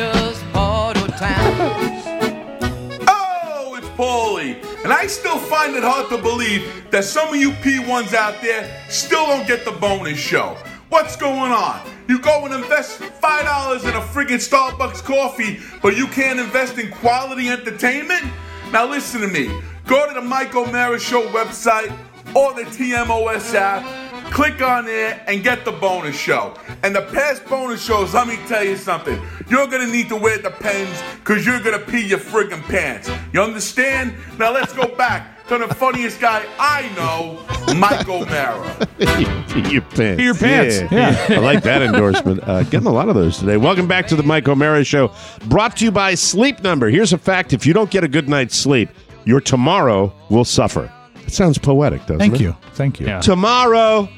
Oh, it's Paulie. And I still find it hard to believe that some of you P1s out there still don't get the bonus show. What's going on? You go and invest $5 in a friggin' Starbucks coffee, but you can't invest in quality entertainment? Now listen to me. Go to the Mike O'Mara Show website or the TMOS app. Click on there and get the bonus show. And the past bonus shows, let me tell you something. You're going to need to wear the pens because you're going to pee your friggin' pants. You understand? Now let's go back to the funniest guy I know, Mike O'Mara. Pee your pants. Pee your pants. Yeah. I like that endorsement. Getting a lot of those today. Welcome back to the Mike O'Mara Show, brought to you by Sleep Number. Here's a fact. If you don't get a good night's sleep, your tomorrow will suffer. It sounds poetic, doesn't it? Thank you. Yeah. Tomorrow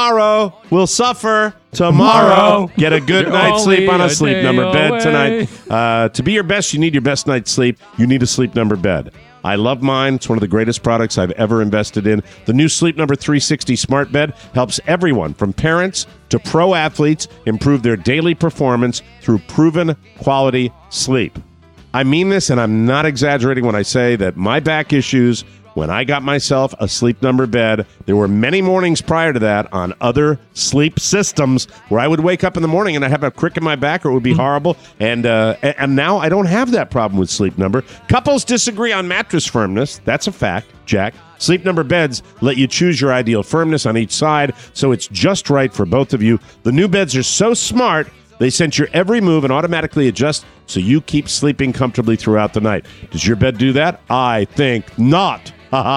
will suffer. Tomorrow, get a good night's sleep on a Sleep Number bed tonight. To be your best, you need your best night's sleep. You need a Sleep Number bed. I love mine. It's one of the greatest products I've ever invested in. The new Sleep Number 360 Smart Bed helps everyone from parents to pro athletes improve their daily performance through proven quality sleep. I mean this, and I'm not exaggerating when I say that my back issues, when I got myself a Sleep Number bed, there were many mornings prior to that on other sleep systems where I would wake up in the morning and I'd have a crick in my back or it would be horrible. And now I don't have that problem with Sleep Number. Couples disagree on mattress firmness. That's a fact, Jack. Sleep Number beds let you choose your ideal firmness on each side, so it's just right for both of you. The new beds are so smart, they sense your every move and automatically adjust so you keep sleeping comfortably throughout the night. Does your bed do that? I think not.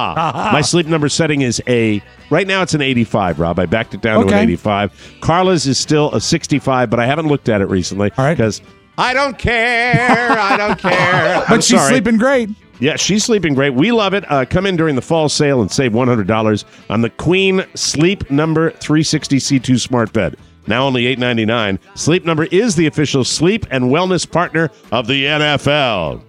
My Sleep Number setting is right now it's an 85, Rob. I backed it down to an 85. Carla's is still a 65, but I haven't looked at it recently because I don't care. But she's sleeping great. Yeah, she's sleeping great. We love it. Come in during the fall sale and save $100 on the Queen Sleep Number 360 C2 Smart Bed. Now only $8.99. Sleep Number is the official sleep and wellness partner of the NFL.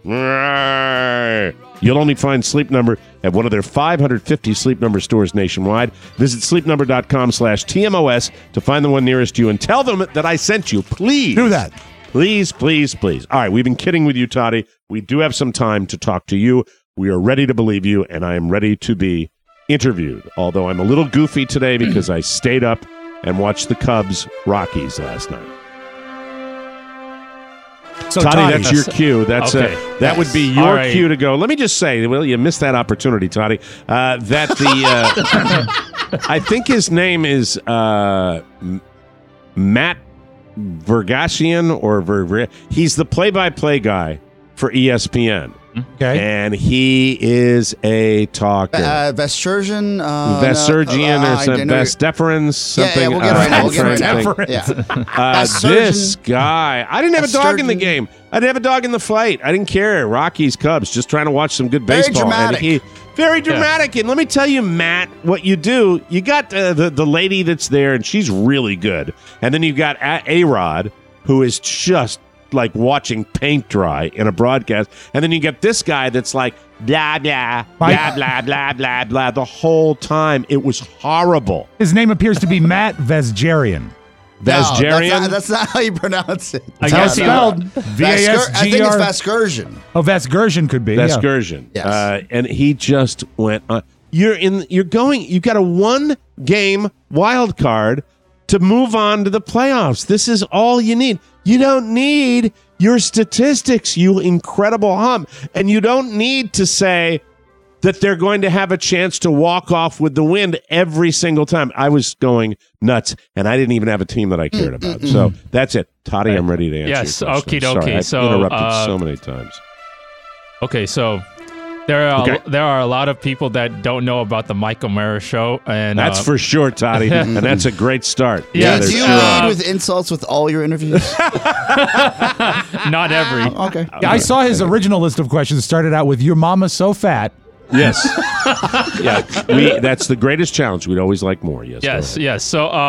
You'll only find Sleep Number at one of their 550 Sleep Number stores nationwide. Visit sleepnumber.com/TMOS to find the one nearest you and tell them that I sent you. Please. Do that. Please. All right, we've been kidding with you, Toddy. We do have some time to talk to you. We are ready to believe you, and I am ready to be interviewed. Although I'm a little goofy today because I stayed up and watched the Cubs Rockies last night. So Toddy, that's your cue. That would be your cue to go. Let me just say, well, you missed that opportunity, Toddy. I think his name is Matt Vergasian he's the play-by-play guy for ESPN. Okay. And he is a talker. Vesturgian? Vesturgian or some Vestiferens, something. Yeah, we'll get right now. We'll get right now. This guy, I didn't have a dog in the game. I didn't have a dog in the fight. I didn't care. Rockies, Cubs, just trying to watch some good baseball. Very dramatic. And let me tell you, Matt, what you do, you got the lady that's there, and she's really good. And then you've got A-Rod, who is just like watching paint dry in a broadcast. And then you get this guy that's like blah, blah, blah, blah, blah, blah, blah, the whole time. It was horrible. His name appears to be Matt Vesgerian. Vesgerian? No, that's not how you pronounce it. I guess spelled V-A-S-G-R. I think it's Vescursion. Oh, Vescursion could be. Vescursion. Yeah. Yes. And he just went on. You've got a 1-game wild card to move on to the playoffs. This is all you need. You don't need your statistics, you incredible hum. And you don't need to say that they're going to have a chance to walk off with the win every single time. I was going nuts, and I didn't even have a team that I cared about. So that's it. Toddy, I'm ready to answer your question. Yes, okie dokie. Sorry, I've interrupted so many times. Okay, so there are a lot of people that don't know about the Mike O'Mara show, and that's for sure, Toddy, and that's a great start. Yeah, do you lead with insults with all your interviews? Not every. Okay. Yeah, I saw his original list of questions started out with "Your mama's so fat." Yes. That's the greatest challenge. We'd always like more. Yes. Yes.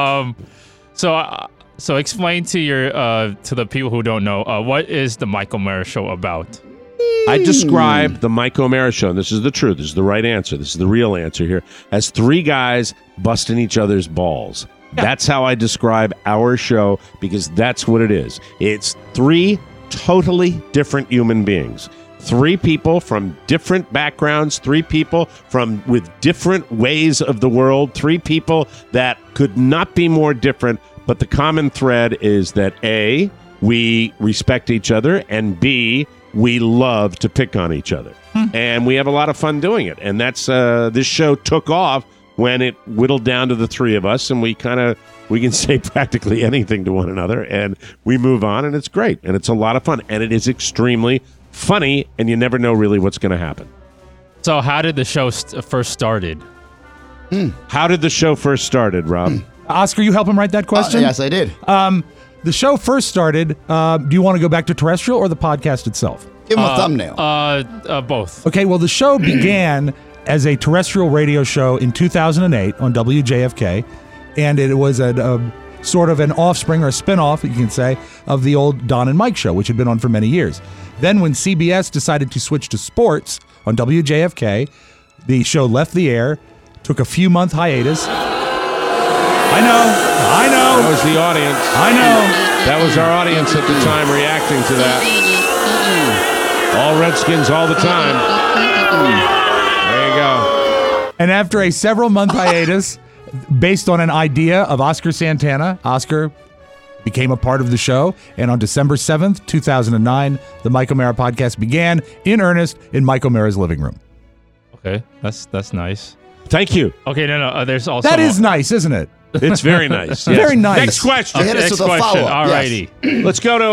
So explain to to the people who don't know what is the Mike O'Mara show about. I describe the Mike O'Mara show, and this is the truth, this is the right answer, this is the real answer here, as 3 guys busting each other's balls. Yeah. That's how I describe our show, because that's what it is. It's 3 totally different human beings. 3 people from different backgrounds, 3 people with different ways of the world, 3 people that could not be more different, but the common thread is that A, we respect each other, and B, we love to pick on each other. And we have a lot of fun doing it. And that's this show took off when it whittled down to the 3 of us, and we can say practically anything to one another, and we move on, and it's great. And it's a lot of fun. And it is extremely funny, and you never know really what's going to happen. So how did the show first started? How did the show first started, Rob? Oscar, you help him write that question? Yes, I did. The show first started, do you want to go back to terrestrial or the podcast itself? Give him a thumbnail. Both. Okay, well, the show began as a terrestrial radio show in 2008 on WJFK, and it was a sort of an offspring or a spinoff, you can say, of the old Don and Mike show, which had been on for many years. Then when CBS decided to switch to sports on WJFK, the show left the air, took a few-month hiatus. I know. That was the audience. I know. That was our audience at the time reacting to that. All Redskins all the time. There you go. And after a several-month hiatus, based on an idea of Oscar Santana, Oscar became a part of the show. And on December 7th, 2009, the Mike O'Mara podcast began in earnest in Mike O'Mara's living room. Okay, that's nice. Thank you. Okay, no. There's also that is nice, isn't it? It's very nice. Yes. Very nice. Next question. Hit us with a follow-up. All righty. Yes. Let's go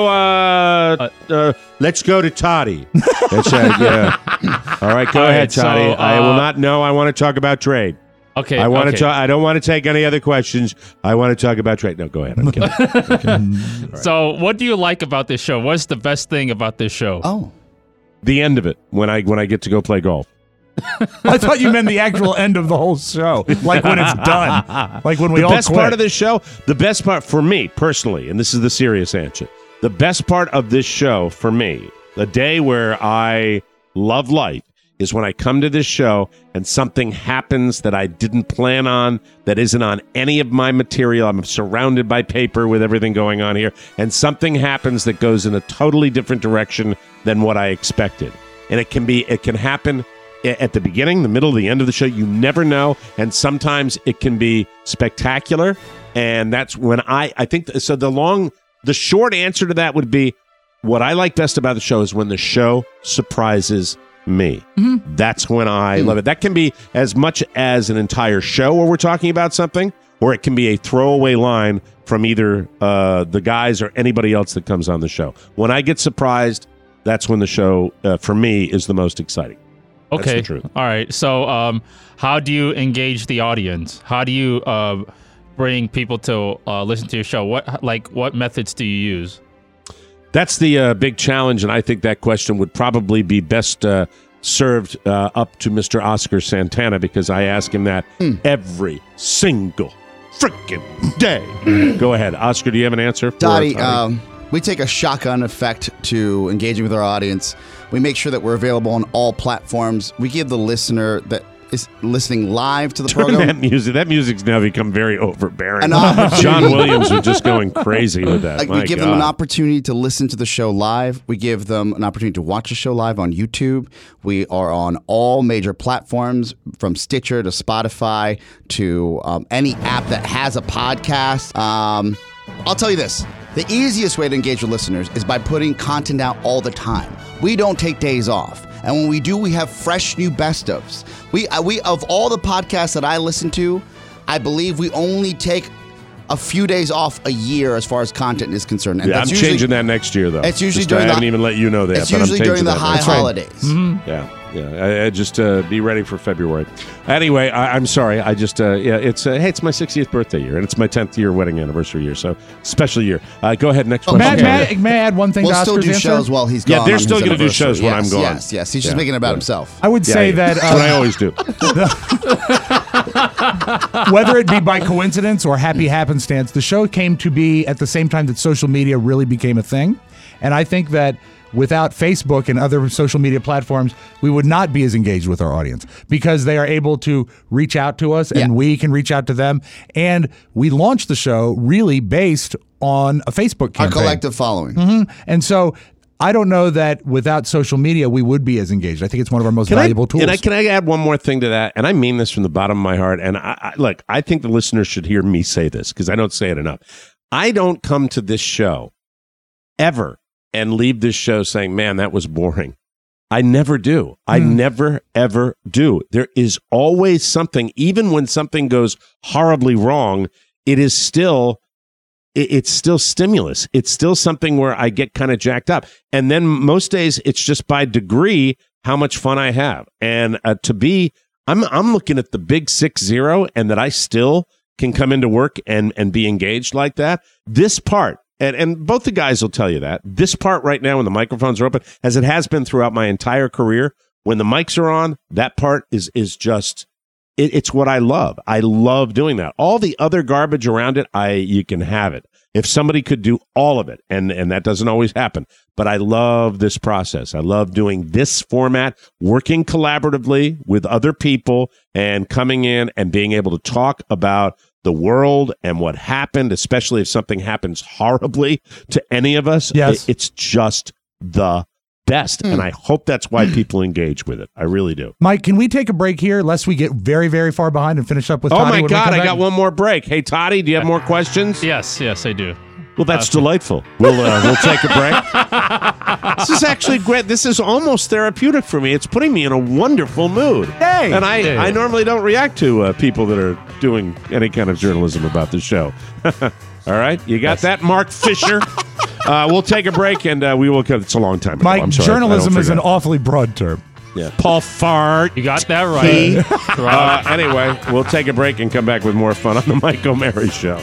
to Toddy. All right, go ahead, Toddy. so, I will not know. I want to talk about trade. Okay. I want to. I don't want to take any other questions. I want to talk about trade. No, go ahead. Okay. So, what do you like about this show? What's the best thing about this show? Oh, the end of it when I get to go play golf. I thought you meant the actual end of the whole show, like when it's done, like when we all quit. The best part of this show, the best part for me personally, and this is the serious answer, the best part of this show for me, the day where I love life, is when I come to this show and something happens that I didn't plan on, that isn't on any of my material. I'm surrounded by paper with everything going on here, and something happens that goes in a totally different direction than what I expected. And it can happen at the beginning, the middle, the end of the show. You never know. And sometimes it can be spectacular. And that's when I think, so the short answer to that would be, what I like best about the show is when the show surprises me. Mm-hmm. That's when I love it. That can be as much as an entire show where we're talking about something, or it can be a throwaway line from either the guys or anybody else that comes on the show. When I get surprised, that's when the show, for me, is the most exciting. That's Okay. the truth. All right. So, how do you engage the audience? How do you bring people to listen to your show? What methods do you use? That's the big challenge, and I think that question would probably be best served up to Mr. Oscar Santana, because I ask him that every single freaking day. Go ahead. Oscar, do you have an answer? Dottie, we take a shotgun effect to engaging with our audience. We make sure that we're available on all platforms. We give the listener that is listening live to the program. That music's now become very overbearing. An opportunity. John Williams was just going crazy with that. We give them an opportunity to listen to the show live. We give them an opportunity to watch the show live on YouTube. We are on all major platforms, from Stitcher to Spotify to any app that has a podcast. I'll tell you this. The easiest way to engage with listeners is by putting content out all the time. We don't take days off. And when we do, we have fresh new best-ofs. We of all the podcasts that I listen to, I believe we only take a few days off a year as far as content is concerned. And I'm changing that next year, though. It's usually I haven't even let you know that. It's but usually I'm during the that. high That's right. holidays. Mm-hmm. Yeah. I just be ready for February. Anyway, I'm sorry. I just it's hey, it's my 60th birthday year, and it's my 10th year wedding anniversary year. So special year. Go ahead, next question. May I add one thing? We'll to still Oscar's do answer? shows while he's gone. Yeah, they're on still his going to do anniversary. shows when I'm gone. Yes. He's just making it about himself. I would say that that's what I always do. Whether it be by coincidence or happy happenstance, the show came to be at the same time that social media really became a thing. And I think that without Facebook and other social media platforms, we would not be as engaged with our audience, because they are able to reach out to us and we can reach out to them. And we launched the show really based on a Facebook campaign. Our collective following. Mm-hmm. And so I don't know that without social media we would be as engaged. I think it's one of our most valuable tools. And can I add one more thing to that? And I mean this from the bottom of my heart. And look, I think the listeners should hear me say this, because I don't say it enough. I don't come to this show ever and leave this show saying, man, that was boring. I never do. I never, ever do. There is always something, even when something goes horribly wrong, it's still stimulus. It's still something where I get kind of jacked up. And then most days it's just by degree how much fun I have. And I'm looking at the big 6-0, and that I still can come into work and be engaged like that. This part, and both the guys will tell you that, this part right now when the microphones are open, as it has been throughout my entire career, when the mics are on, that part is just, it's what I love. I love doing that. All the other garbage around it, you can have it. If somebody could do all of it, and that doesn't always happen, but I love this process. I love doing this format, working collaboratively with other people and coming in and being able to talk about the world and what happened, especially if something happens horribly to any of us. Yes. It's just the best. And I hope that's why people engage with it. I really do. Mike, can we take a break here lest we get very, very far behind and finish up with Oh Toddy my when we God, come I back? got one more break. Hey, Toddy, do you have more questions? Yes, I do. Well, that's delightful. We'll take a break. This is actually great. This is almost therapeutic for me. It's putting me in a wonderful mood. Hey! And I normally don't react to people that are doing any kind of journalism about the show. All right? You got that, Mark Fisher? We'll take a break, and we will. It's a long time ago. Mike, I'm sorry. journalism is an awfully broad term. Yeah, Paul Fart. You got that right. Anyway, we'll take a break and come back with more fun on the Mike O'Mara Show.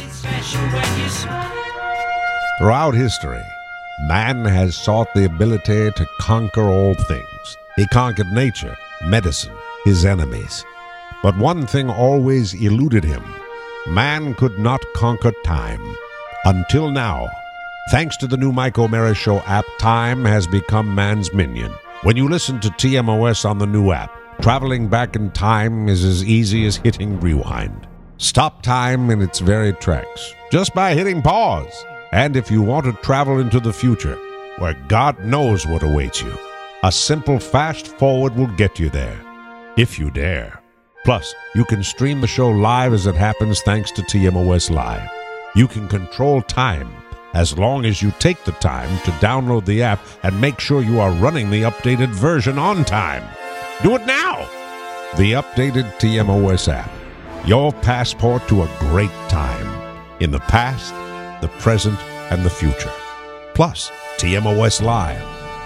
Throughout history, man has sought the ability to conquer all things. He conquered nature, medicine, his enemies. But one thing always eluded him. Man could not conquer time. Until now. Thanks to the new Mike O'Mara Show app, time has become man's minion. When you listen to TMOS on the new app, traveling back in time is as easy as hitting rewind. Stop time in its very tracks, just by hitting pause. And if you want to travel into the future, where God knows what awaits you, a simple fast forward will get you there, if you dare. Plus, you can stream the show live as it happens thanks to TMOS Live. You can control time as long as you take the time to download the app and make sure you are running the updated version on time. Do it now! The updated TMOS app, your passport to a great time in the past, the present, and the future. Plus, TMOS Live,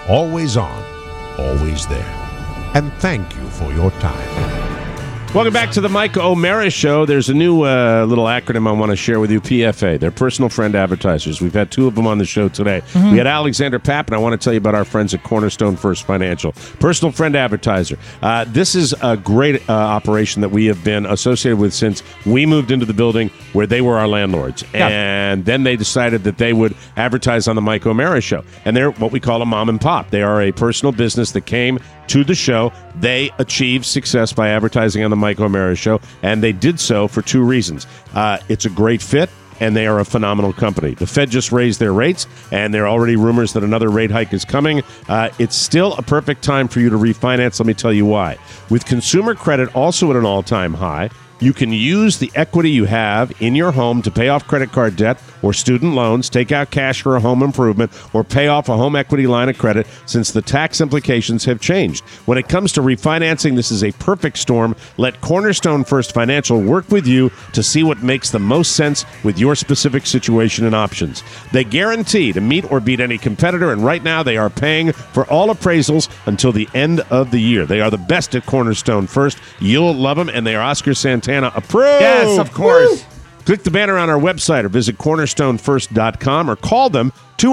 always on, always there. And thank you for your time. Welcome back to the Mike O'Mara Show. There's a new little acronym I want to share with you, PFA. They're personal friend advertisers. We've had two of them on the show today. We had Alexander Papp, and I want to tell you about our friends at Cornerstone First Financial. Personal friend advertiser. This is a great operation that we have been associated with since we moved into the building where they were our landlords. Yeah. And then they decided that they would advertise on the Mike O'Mara Show. And they're what we call a mom and pop. They are a personal business that came to the show. They achieved success by advertising on the Mike O'Mara Show, and they did so for two reasons. It's a great fit, and they are a phenomenal company. The Fed just raised their rates, and there are already rumors that another rate hike is coming. It's still a perfect time for you to refinance. Let me tell you why. With consumer credit also at an all-time high, you can use the equity you have in your home to pay off credit card debt or student loans, take out cash for a home improvement, or pay off a home equity line of credit since the tax implications have changed. When it comes to refinancing, this is a perfect storm. Let Cornerstone First Financial work with you to see what makes the most sense with your specific situation and options. They guarantee to meet or beat any competitor, and right now they are paying for all appraisals until the end of the year. They are the best at Cornerstone First. You'll love them, and they are Oscar Santana approved. Yes, of course. Woo! Click the banner on our website or visit cornerstonefirst.com or call them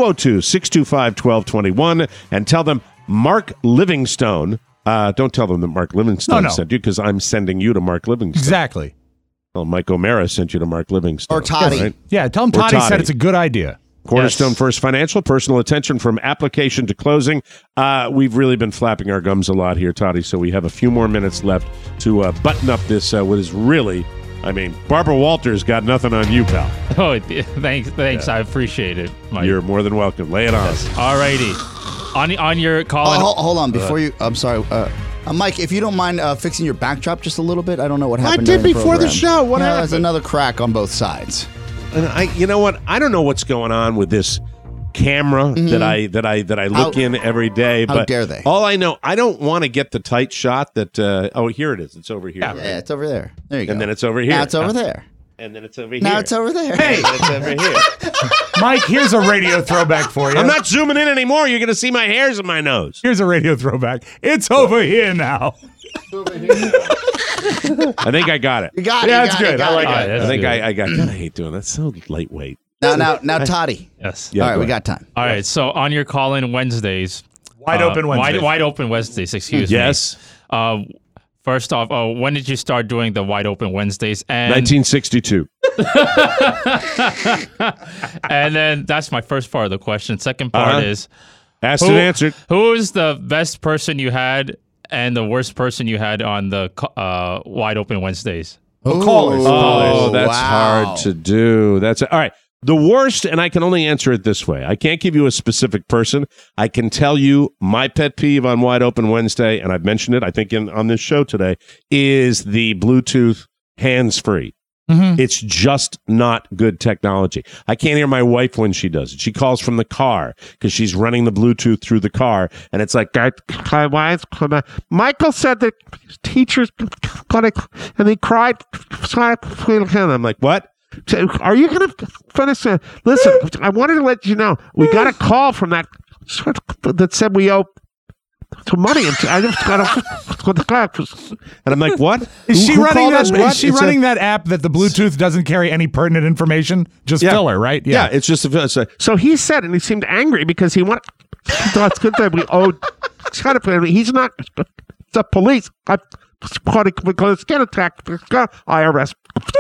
202-625-1221 and tell them Mark Livingstone. Don't tell them that Mark Livingstone sent you, because I'm sending you to Mark Livingstone. Exactly. Well, Mike O'Mara sent you to Mark Livingstone. Or Toddy. Right? Yeah, tell him Toddy said it's a good idea. Cornerstone First Financial, personal attention from application to closing. We've really been flapping our gums a lot here, Toddy, so we have a few more minutes left to button up this, what is really, I mean, Barbara Walters got nothing on you, pal. Oh, thanks. Yeah. I appreciate it, Mike. You're more than welcome. Lay it on. Yes. All righty. On your call. Hold on. Before you, I'm sorry. Mike, if you don't mind fixing your backdrop just a little bit, I don't know what happened. I did before the show. What happened? There's another crack on both sides. And you know what? I don't know what's going on with this camera that I look in every day. How But dare they? all I know, I don't want to get the tight shot that. Here it is. It's over here. Yeah, it's over there. There you go. And then it's over here. Now it's over there. And then it's over here. Now it's over there. Hey, and then it's over here. Mike, here's a radio throwback for you. I'm not zooming in anymore. You're going to see my hairs in my nose. Here's a radio throwback. It's over here now. I think I got it. You got it. Yeah, you that's got it, good. you I got like it. it. I think I got it. I hate doing that. That's so lightweight. Now, Toddy. Yes. Yeah, All right, go we ahead. got time. All right. So on your call-in Wednesdays. Wide open Wednesdays. Wide open Wednesdays, excuse Yes. me. First off, when did you start doing the Wide Open Wednesdays? And 1962. And then that's my first part of the question. Second part is asked and answered. Who is the best person you had and the worst person you had on the Wide Open Wednesdays? Callers. Oh, that's wow. hard to do. That's all right. The worst, and I can only answer it this way. I can't give you a specific person. I can tell you my pet peeve on Wide Open Wednesday, and I've mentioned it, I think, on this show today, is the Bluetooth hands-free. Mm-hmm. It's just not good technology. I can't hear my wife when she does it. She calls from the car because she's running the Bluetooth through the car, and it's like, Michael said that teachers gonna, and he cried. I'm like, what? Are you going to finish? Listen, I wanted to let you know we got a call from that said we owe some money. And I just got and I'm like, what? Is she Who running called that? us? What? Is she running that app that the Bluetooth doesn't carry any pertinent information? Just filler, right? Yeah, it's just a filler. So he said, and he seemed angry because he wanted. That's good that we owed. He's not the police. Because get attacked, IRS.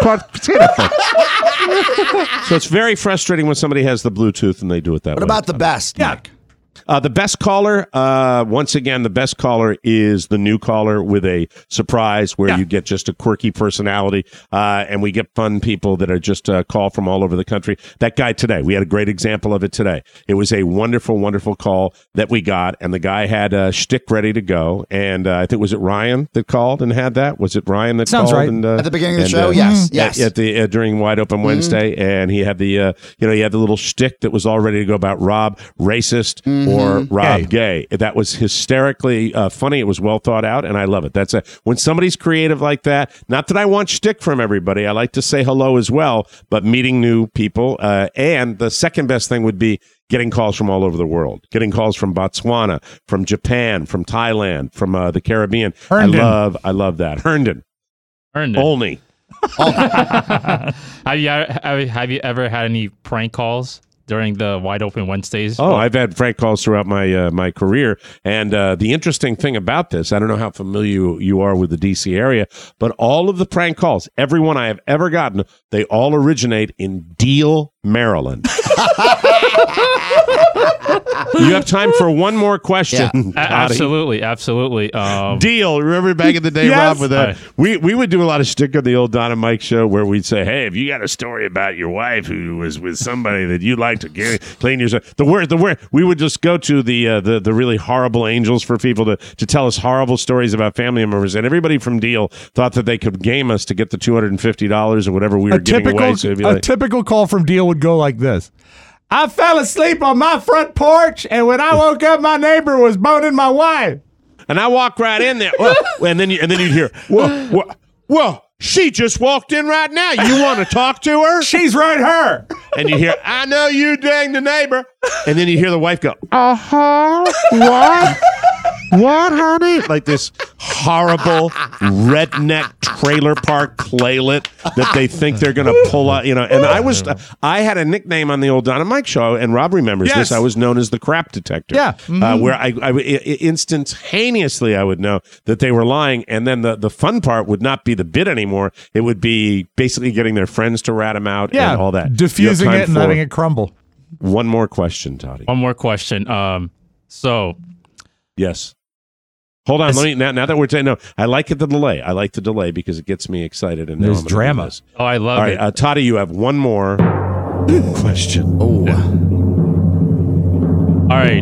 So it's very frustrating when somebody has the Bluetooth and they do it that way. What about the best, Mike? The best caller, once again, the best caller is the new caller with a surprise where you get just a quirky personality, and we get fun people that are just call from all over the country. That guy today, we had a great example of it today. It was a wonderful, wonderful call that we got, and the guy had a shtick ready to go, and I think, was it Ryan that called and had that? Was it Ryan that Sounds called? right. And, At the beginning of the show, yes. At the during Wide Open Wednesday, and he had the he had the little shtick that was all ready to go about Rob racist or Rob gay. That was hysterically funny. It was well thought out, and I love it. That's when somebody's creative like that. Not that I want shtick from everybody. I like to say hello as well, but meeting new people. And the second best thing would be getting calls from all over the world, getting calls from Botswana, from Japan, from Thailand, from the Caribbean. Herndon. I love that. Herndon. Only. Have you ever had any prank calls during the Wide Open Wednesdays? Oh, I've had prank calls throughout my my career. And the interesting thing about this, I don't know how familiar you are with the D.C. area, but all of the prank calls, everyone I have ever gotten, they all originate in Deal, Maryland. You have time for one more question. Yeah. Absolutely. Deal. Remember back in the day, Yes. Rob, with that? We would do a lot of shtick on the old Don and Mike show where we'd say, hey, if you got a story about your wife who was with somebody that you'd like to clean yourself, the word, we would just go to the really horrible angels for people to tell us horrible stories about family members. And everybody from Deal thought that they could game us to get the $250 or whatever we were giving away. So it'd be like, typical call from Deal would go like this. I fell asleep on my front porch, and when I woke up, my neighbor was boning my wife. and I walked right in there, and then you'd hear, whoa, she just walked in right now. You want to talk to her? She's right here. And you hear, I know you dang the neighbor. And then you hear the wife go, what? What, honey? Like this horrible redneck trailer park playlet that they think they're going to pull out, And I had a nickname on the old Don and Mike show, and Rob remembers this. I was known as the crap detector. Yeah. Mm-hmm. Where I instantaneously I would know that they were lying, and then the fun part would not be the bit anymore. It would be basically getting their friends to rat them out and all that. Diffusing it and letting it crumble. One more question, Toddy. One more question. Yes. Hold on. Now that we're saying no, I like the delay. I like the delay because it gets me excited. And there's drama. Oh, I love it. All right, Toddy, you have one more question. Oh. Yeah. All right.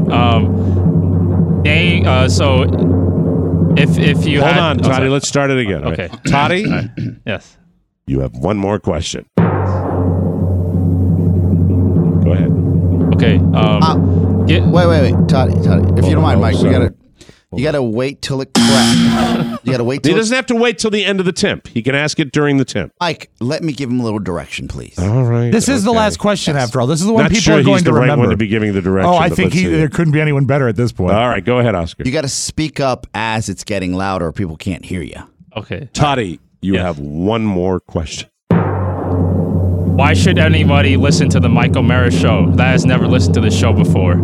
So if you hold on, Toddy, let's start it again. Okay, right. Toddy. Right. Yes. You have one more question. Go ahead. Okay. Wait, Toddy. If you don't mind, Mike, you gotta wait till it cracks. You gotta wait till he doesn't have to wait till the end of the temp. He can ask it during the temp. Mike, let me give him a little direction, please. All right. This is the last question after all. This is the one Not people sure are going he's to the right remember. one to be giving the direction. Oh, I think there couldn't be anyone better at this point. All right, go ahead, Oscar. You gotta speak up as it's getting louder. People can't hear you. Okay. Toddy, you have one more question. Why should anybody listen to the Mike O'Mara show that has never listened to the show before?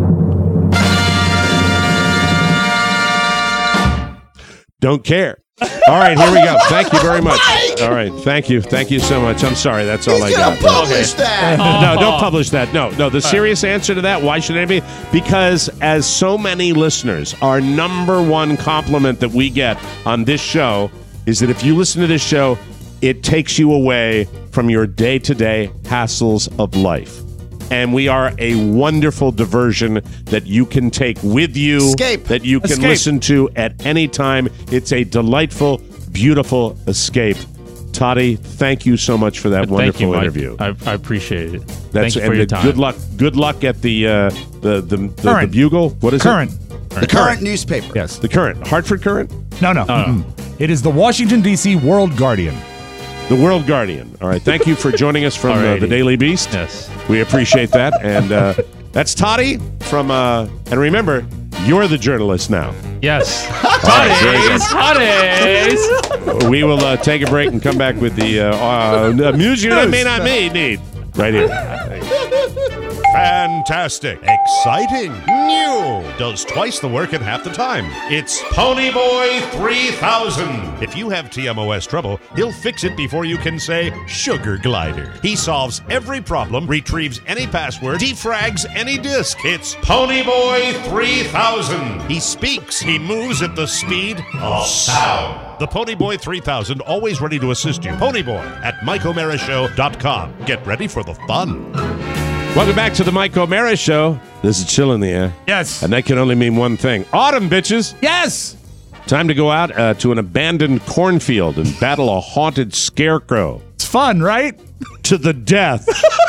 Don't care. All right, here we go. Thank you very much. All right, thank you so much. I'm sorry, that's all I got. Publish that. No, don't publish that. No. The serious answer to that, why should anybody? Because as so many listeners, our number one compliment that we get on this show is that if you listen to this show, it takes you away from your day-to-day hassles of life. And we are a wonderful diversion that you can take with you, that you can listen to at any time. It's a delightful, beautiful escape. Toddy, thank you so much for that wonderful interview. I appreciate it. Thank you for your time. Good luck at the Bugle. What is Current. it? The Current newspaper. Yes. The Current. Hartford Current? No. It is the Washington, D.C. World Guardian. The World Guardian. All right. Thank you for joining us from the Daily Beast. Yes. We appreciate that. And that's Toddy from, and remember, you're the journalist now. Yes. Toddy's. We will take a break and come back with the music that may not need. Right here. Fantastic. Exciting. New. Does twice the work in half the time. It's Ponyboy 3000. If you have TMOS trouble, he'll fix it before you can say Sugar Glider. He solves every problem, retrieves any password, defrags any disk. It's Ponyboy 3000. He speaks. He moves at the speed of sound. The Ponyboy 3000, always ready to assist you. Ponyboy at MikeO'MaraShow.com. Get ready for the fun. Welcome back to the Mike O'Mara Show. There's a chill in the air. Yes. And that can only mean one thing. Autumn, bitches. Yes. Time to go out to an abandoned cornfield and battle a haunted scarecrow. It's fun, right? To the death.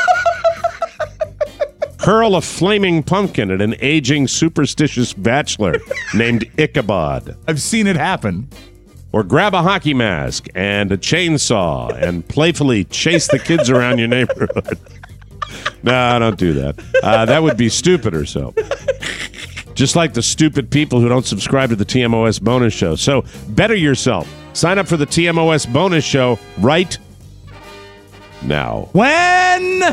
Hurl a flaming pumpkin at an aging superstitious bachelor named Ichabod. I've seen it happen. Or grab a hockey mask and a chainsaw and playfully chase the kids around your neighborhood. No, don't do that. That would be stupid or so. Just like the stupid people who don't subscribe to the TMOS bonus show. So better yourself. Sign up for the TMOS bonus show right now. When?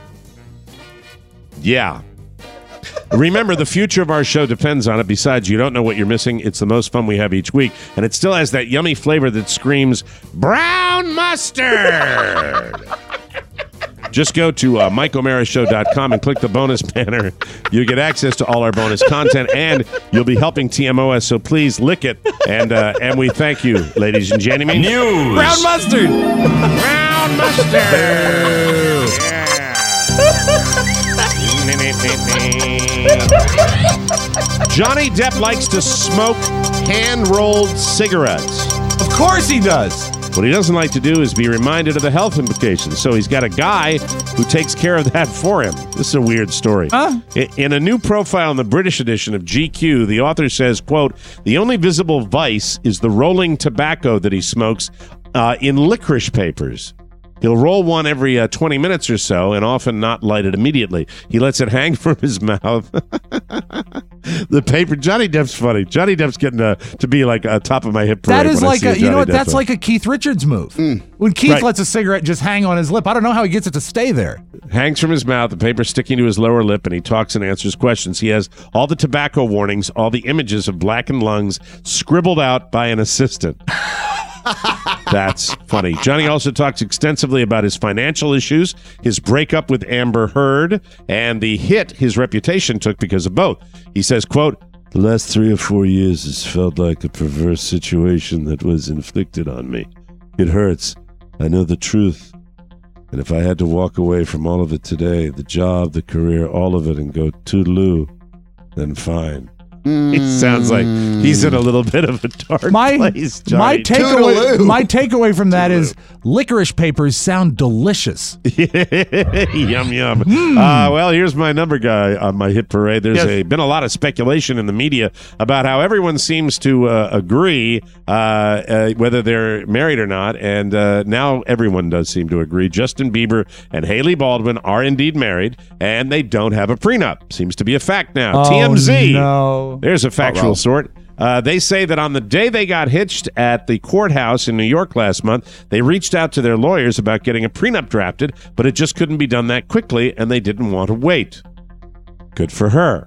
Yeah. Remember, the future of our show depends on it. Besides, you don't know what you're missing. It's the most fun we have each week. And it still has that yummy flavor that screams brown mustard. Just go to MikeO'MaraShow.com and click the bonus banner. You get access to all our bonus content, and you'll be helping TMOS, so please lick it. And we thank you, ladies and gentlemen. News. Brown mustard. Brown mustard. Johnny Depp likes to smoke hand-rolled cigarettes. Of course he does. What he doesn't like to do is be reminded of the health implications, so he's got a guy who takes care of that for him. This is a weird story. Huh? In a new profile in the British edition of GQ, the author says, quote, the only visible vice is the rolling tobacco that he smokes in licorice papers. He'll roll one every 20 minutes or so and often not light it immediately. He lets it hang from his mouth. The paper. Johnny Depp's funny. Johnny Depp's getting to be like top of my hip parade. That is like a, you know what? That's like a Keith Richards move. When Keith lets a cigarette just hang on his lip, I don't know how he gets it to stay there. Hangs from his mouth, the paper sticking to his lower lip, and he talks and answers questions. He has all the tobacco warnings, all the images of blackened lungs scribbled out by an assistant. That's funny. Johnny also talks extensively about his financial issues, his breakup with Amber Heard, and the hit his reputation took because of both. He says, quote, the last 3 or 4 years has felt like a perverse situation that was inflicted on me. It hurts. I know the truth. And if I had to walk away from all of it today, the job, the career, all of it, and go toodaloo, then fine. It sounds like he's in a little bit of a dark place, Johnny. My takeaway from that is licorice papers sound delicious. Yum, yum. Well, here's my number guy on my hit parade. There's been a lot of speculation in the media about how everyone seems to agree whether they're married or not, and now everyone does seem to agree. Justin Bieber and Hailey Baldwin are indeed married, and they don't have a prenup. Seems to be a fact now. TMZ. No. There's a factual sort. They say that on the day they got hitched at the courthouse in New York last month, they reached out to their lawyers about getting a prenup drafted, but it just couldn't be done that quickly, and they didn't want to wait. Good for her.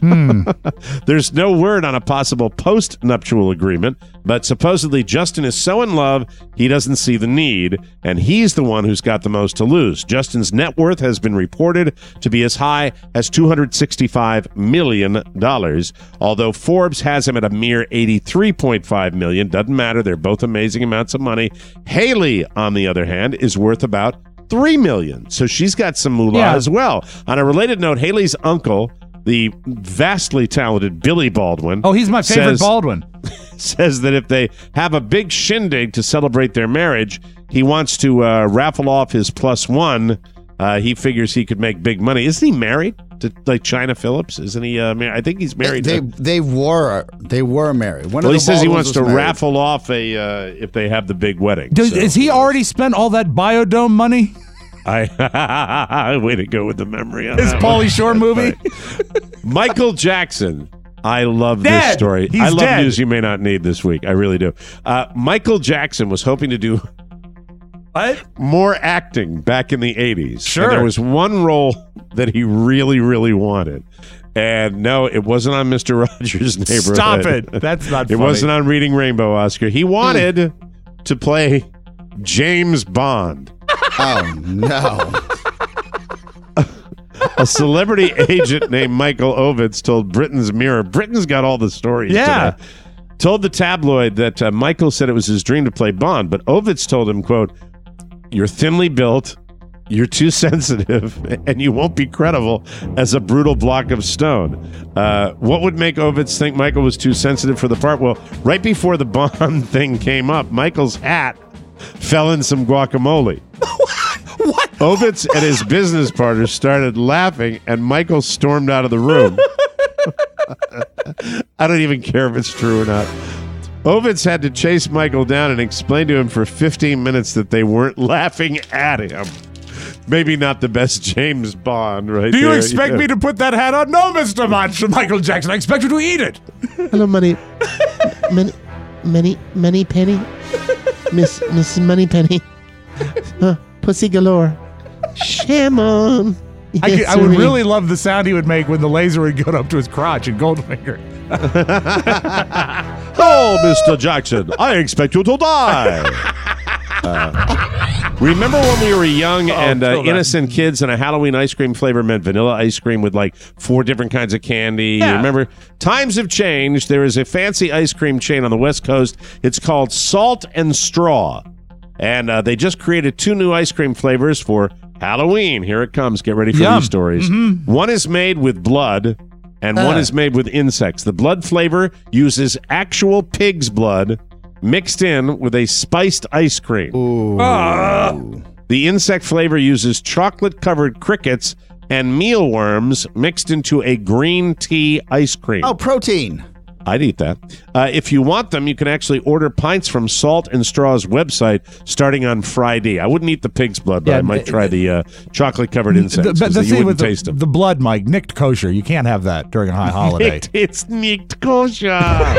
There's no word on a possible post-nuptial agreement, but supposedly Justin is so in love he doesn't see the need, and he's the one who's got the most to lose. Justin's net worth has been reported to be as high as $265 million, although Forbes has him at a mere $83.5 million. Doesn't matter. They're both amazing amounts of money. Hailey, on the other hand, is worth about $3 million, so she's got some moolah as well. On a related note, Hailey's uncle, the vastly talented Billy Baldwin. Oh, he's my favorite Baldwin. Says that if they have a big shindig to celebrate their marriage, he wants to raffle off his +1. He figures he could make big money. Isn't he married to like China Phillips? Isn't he married? I think he's married. They were married. Well, he says he wants to raffle off if they have the big wedding. Is he already spent all that Biodome money? Way to go with the memory on his Pauly Shore movie. Michael Jackson. I love this story. He's I love dead. news you may not need this week. I really do. Michael Jackson was hoping to do more acting back in the 80s. Sure. And there was one role that he really, really wanted. And no, it wasn't on Mr. Rogers' Neighborhood. Stop it. That's not funny. It wasn't on Reading Rainbow, Oscar. He wanted to play James Bond. Oh, no. A celebrity agent named Michael Ovitz told Britain's Mirror. Britain's got all the stories today. Told the tabloid that Michael said it was his dream to play Bond, but Ovitz told him, quote, you're thinly built, you're too sensitive, and you won't be credible as a brutal block of stone. What would make Ovitz think Michael was too sensitive for the part? Well, right before the Bond thing came up, Michael's hat fell in some guacamole. What? Ovitz and his business partner started laughing, and Michael stormed out of the room. I don't even care if it's true or not. Ovitz had to chase Michael down and explain to him for 15 minutes that they weren't laughing at him. maybe not the best James Bond, right? Do you expect me to put that hat on? No, Mr. Michael Jackson. I expect you to eat it. Hello, Money Penny. Miss Money Penny. Pussy galore. Sham on. Yes, I would really love the sound he would make when the laser would go up to his crotch in Goldfinger. Oh, Mr. Jackson, I expect you to die. Remember when we were young and innocent kids and a Halloween ice cream flavor meant vanilla ice cream with like 4 different kinds of candy? Yeah. You remember? Times have changed. There is a fancy ice cream chain on the West Coast. It's called Salt and Straw. And they just created 2 new ice cream flavors for Halloween. Here it comes. Get ready for these stories. Mm-hmm. One is made with blood, and one is made with insects. The blood flavor uses actual pig's blood mixed in with a spiced ice cream. The insect flavor uses chocolate-covered crickets and mealworms mixed into a green tea ice cream. Oh, protein. I'd eat that. If you want them, you can actually order pints from Salt and Straw's website starting on Friday. I wouldn't eat the pig's blood, but I might try the chocolate-covered insects. The you thing wouldn't with taste them. the blood, Mike, nicked kosher. You can't have that during a high holiday. It's nicked kosher.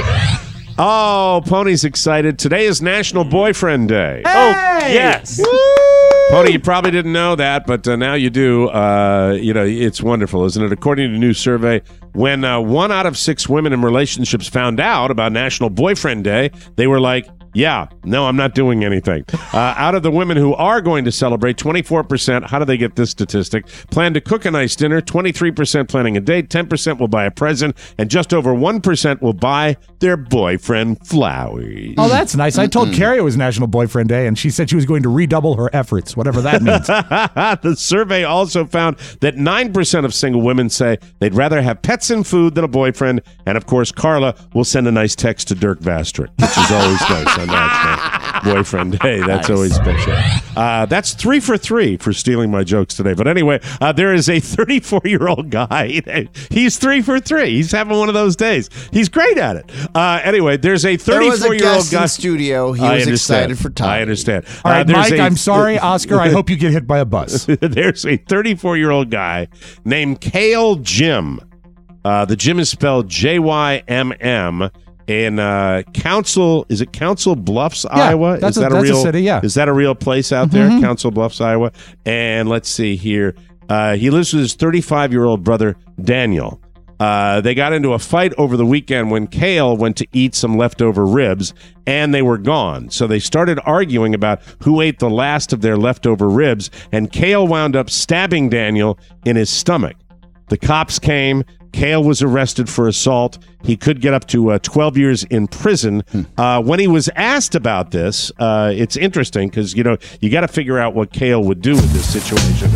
Oh, Pony's excited. Today is National Boyfriend Day. Hey! Oh, yes. Pony, you probably didn't know that, but now you do. It's wonderful, isn't it? According to a new survey, when 1 out of 6 women in relationships found out about National Boyfriend Day, they were like, yeah, no, I'm not doing anything. Out of the women who are going to celebrate, 24%, how do they get this statistic, plan to cook a nice dinner, 23% planning a date, 10% will buy a present, and just over 1% will buy their boyfriend flowers. Oh, that's nice. I told Carrie it was National Boyfriend Day, and she said she was going to redouble her efforts, whatever that means. The survey also found that 9% of single women say they'd rather have pets and food than a boyfriend, and of course, Carla will send a nice text to Dirk Vastrick, which is always nice. National Boyfriend Day. That's always special. That's 3 for 3 for stealing my jokes today. But anyway, there is a 34-year-old guy. He's 3 for 3. He's having one of those days. He's great at it. Anyway, there's a 34-year-old guy in studio. He was excited for time. I understand. All right, Mike, I'm sorry. Oscar, I hope you get hit by a bus. There's a 34-year-old guy named Kale Jim. The Jim is spelled J-Y-M-M. In Council Bluffs, Iowa? That's a real city, yeah. Is that a real place out there? Council Bluffs, Iowa. And let's see here. He lives with his 35-year-old brother, Daniel. They got into a fight over the weekend when Kale went to eat some leftover ribs, and they were gone. So they started arguing about who ate the last of their leftover ribs, and Kale wound up stabbing Daniel in his stomach. The cops came. Kale was arrested for assault. He could get up to 12 years in prison. When he was asked about this, it's interesting because, you got to figure out what Kale would do with this situation.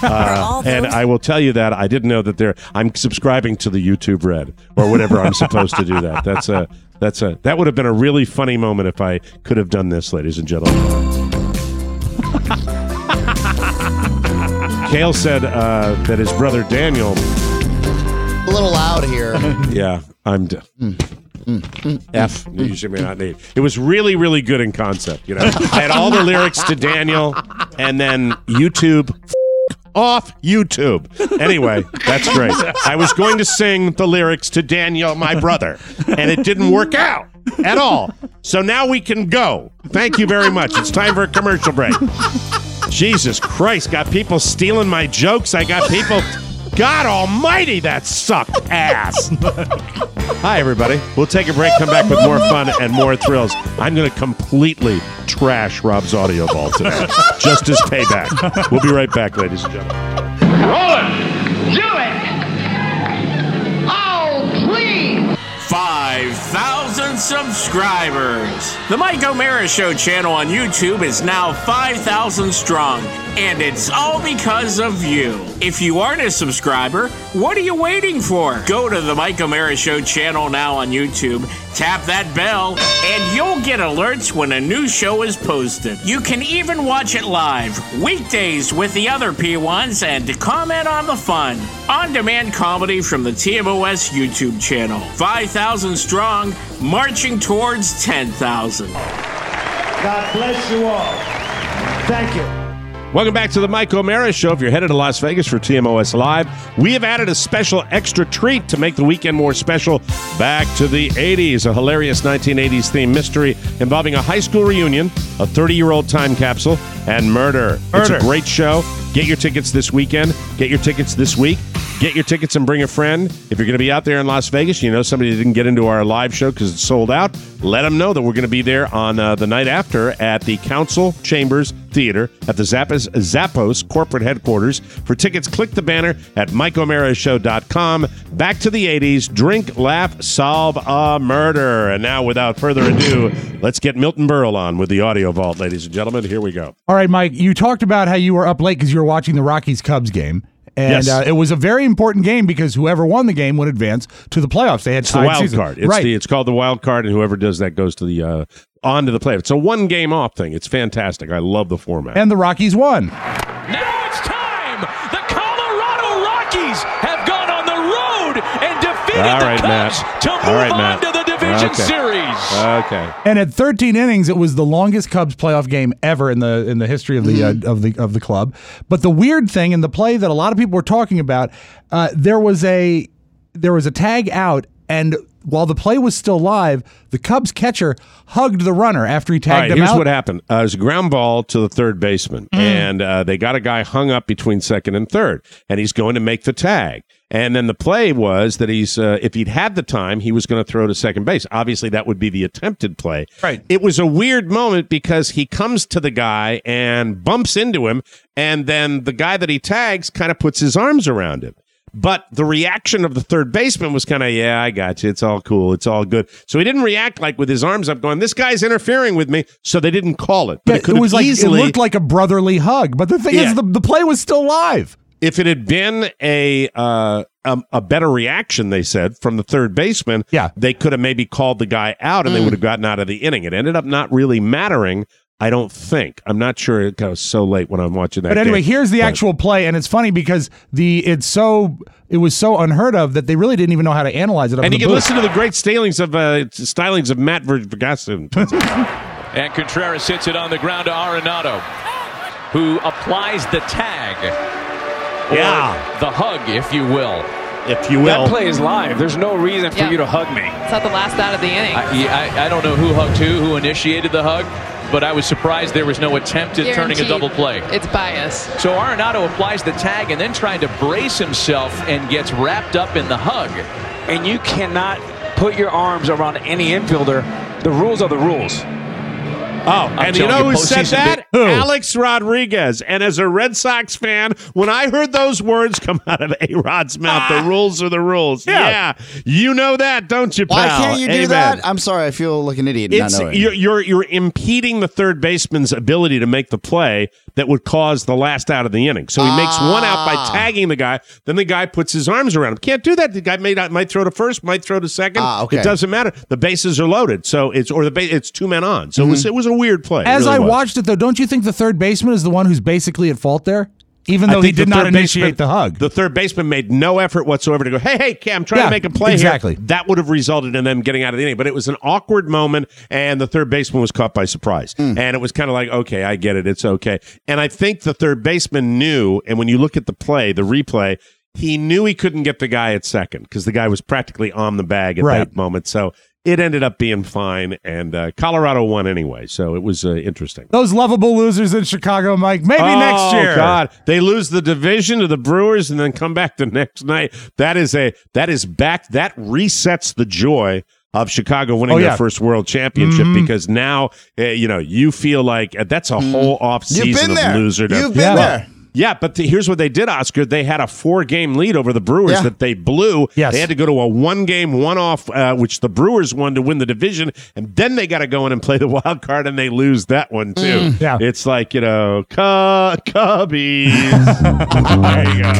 And I will tell you that I didn't know that I'm subscribing to the YouTube Red or whatever I'm supposed to do that. That would have been a really funny moment if I could have done this, ladies and gentlemen. Kale said that his brother Daniel... A little loud here. Yeah, I'm... F, you should not need. It was really, really good in concept, I had all the lyrics to Daniel, and then YouTube... off YouTube. Anyway, that's great. I was going to sing the lyrics to Daniel, my brother, and it didn't work out at all. So now we can go. Thank you very much. It's time for a commercial break. Jesus Christ, got people stealing my jokes. I got people... God almighty, that sucked ass. Hi, everybody. We'll take a break, come back with more fun and more thrills. I'm going to completely trash Rob's audio vault today, just as payback. We'll be right back, ladies and gentlemen. Roll it! Do it! Oh, please! 5,000 subscribers. The Mike O'Mara Show channel on YouTube is now 5,000 strong, and it's all because of you. If you aren't a subscriber, what are you waiting for? Go to the Mike O'Mara Show channel now on YouTube, tap that bell, and you'll get alerts when a new show is posted. You can even watch it live, weekdays with the other P1s, and comment on the fun. On-demand comedy from the TMOS YouTube channel. 5,000 strong, marching towards 10,000. God bless you all. Thank you. Welcome back to the Mike O'Mara Show. If you're headed to Las Vegas for TMOS Live, we have added a special extra treat to make the weekend more special. Back to the 80s, a hilarious 1980s themed mystery involving a high school reunion, a 30-year-old time capsule, and murder. It's a great show. Get your tickets this weekend. Get your tickets this week. Get your tickets and bring a friend. If you're going to be out there in Las Vegas, you know somebody that didn't get into our live show because it's sold out, let them know that we're going to be there on the night after at the Council Chambers Theater at the Zappos corporate headquarters. For tickets, click the banner at MikeO'MaraShow.com. Back to the 80s. Drink, laugh, solve a murder. And now, without further ado, let's get Milton Berle on with the Audio Vault, ladies and gentlemen. Here we go. All right, Mike, you talked about how you were up late because you were watching the Rockies-Cubs game. And Yes. It was a very important game because whoever won the game would advance to the playoffs. They had It's the tied wild season. card. It's right. it's called the wild card, and whoever does that goes to the on to the playoffs. It's a one game off thing. It's fantastic. I love the format. And the Rockies won. Now it's time. The Colorado Rockies have gone on the road and defeated All right, the Cubs Matt. to move All right, on Matt. to the division Okay. series. Okay. And at 13 innings, it was the longest Cubs playoff game ever in the history of the of the club. But the weird thing in the play that a lot of people were talking about, there was a tag out, and while the play was still live, the Cubs catcher hugged the runner after he All right, tagged him here's out. what happened. It was a ground ball to the third baseman, and they got a guy hung up between second and third, and he's going to make the tag. And then the play was that he's if he'd had the time, he was going to throw to second base. Obviously, that would be the attempted play. Right. It was a weird moment because he comes to the guy and bumps into him, and then the guy that he tags kind of puts his arms around him. But the reaction of the third baseman was kind of, yeah, I got you. It's all cool. It's all good. So he didn't react like with his arms up going, this guy's interfering with me. So they didn't call it. But Yeah, it could it was have like easily, it looked like a brotherly hug. But the thing is, the play was still live. if it had been a better reaction, they said, from the third baseman, they could have maybe called the guy out and they would have gotten out of the inning. It ended up not really mattering. I don't think. I'm not sure. It was so late when I'm watching that. But anyway, game. here's the actual play, and it's funny because it was so unheard of that they really didn't even know how to analyze it. And you can listen to the great stylings of Matt Vergasson. And Contreras hits it on the ground to Arenado, who applies the tag. Or the hug, if you will. If you will. That play is live. There's no reason for you to hug me. It's not the last out of the inning. I don't know who hugged who initiated the hug, but I was surprised there was no attempt at turning a double play. It's bias. So Arenado applies the tag and then trying to brace himself and gets wrapped up in the hug. And you cannot put your arms around any infielder. The rules are the rules. Oh, and you know who said that? Alex Rodriguez. And as a Red Sox fan, when I heard those words come out of A-Rod's mouth, the rules are the rules. Yeah. You know that, don't you, pal? Why can't you do Amen. that? I'm sorry. I feel like an idiot not knowing. You're impeding the third baseman's ability to make the play that would cause the last out of the inning. So he makes one out by tagging the guy. Then the guy puts his arms around him. Can't do that. The guy might throw to first, might throw to second. Okay. It doesn't matter. The bases are loaded. So it's two men on. So it was a weird play. As It really I was. watched it, though, don't you think the third baseman is the one who's basically at fault there? Even though I he think did the not third initiate baseman- the hug. The third baseman made no effort whatsoever to go, hey, I'm trying to make a play exactly. here. That would have resulted in them getting out of the inning. But it was an awkward moment, and the third baseman was caught by surprise. And it was kind of like, okay, I get it. It's okay. And I think the third baseman knew, and when you look at the play, the replay, he knew he couldn't get the guy at second because the guy was practically on the bag at that moment. So it ended up being fine, and Colorado won anyway. So it was interesting. Those lovable losers in Chicago, Mike. Maybe next year. Oh, God. They lose the division to the Brewers and then come back the next night. That resets the joy of Chicago winning their first world championship because now, you feel like that's a whole off season of loserdom. You've been there. Yeah, but here's what they did, Oscar. They had a 4-game lead over the Brewers that they blew. Yes. They had to go to a 1-game one-off, which the Brewers won to win the division, and then they got to go in and play the wild card, and they lose that one, too. Yeah. It's like, Cubbies. There you go.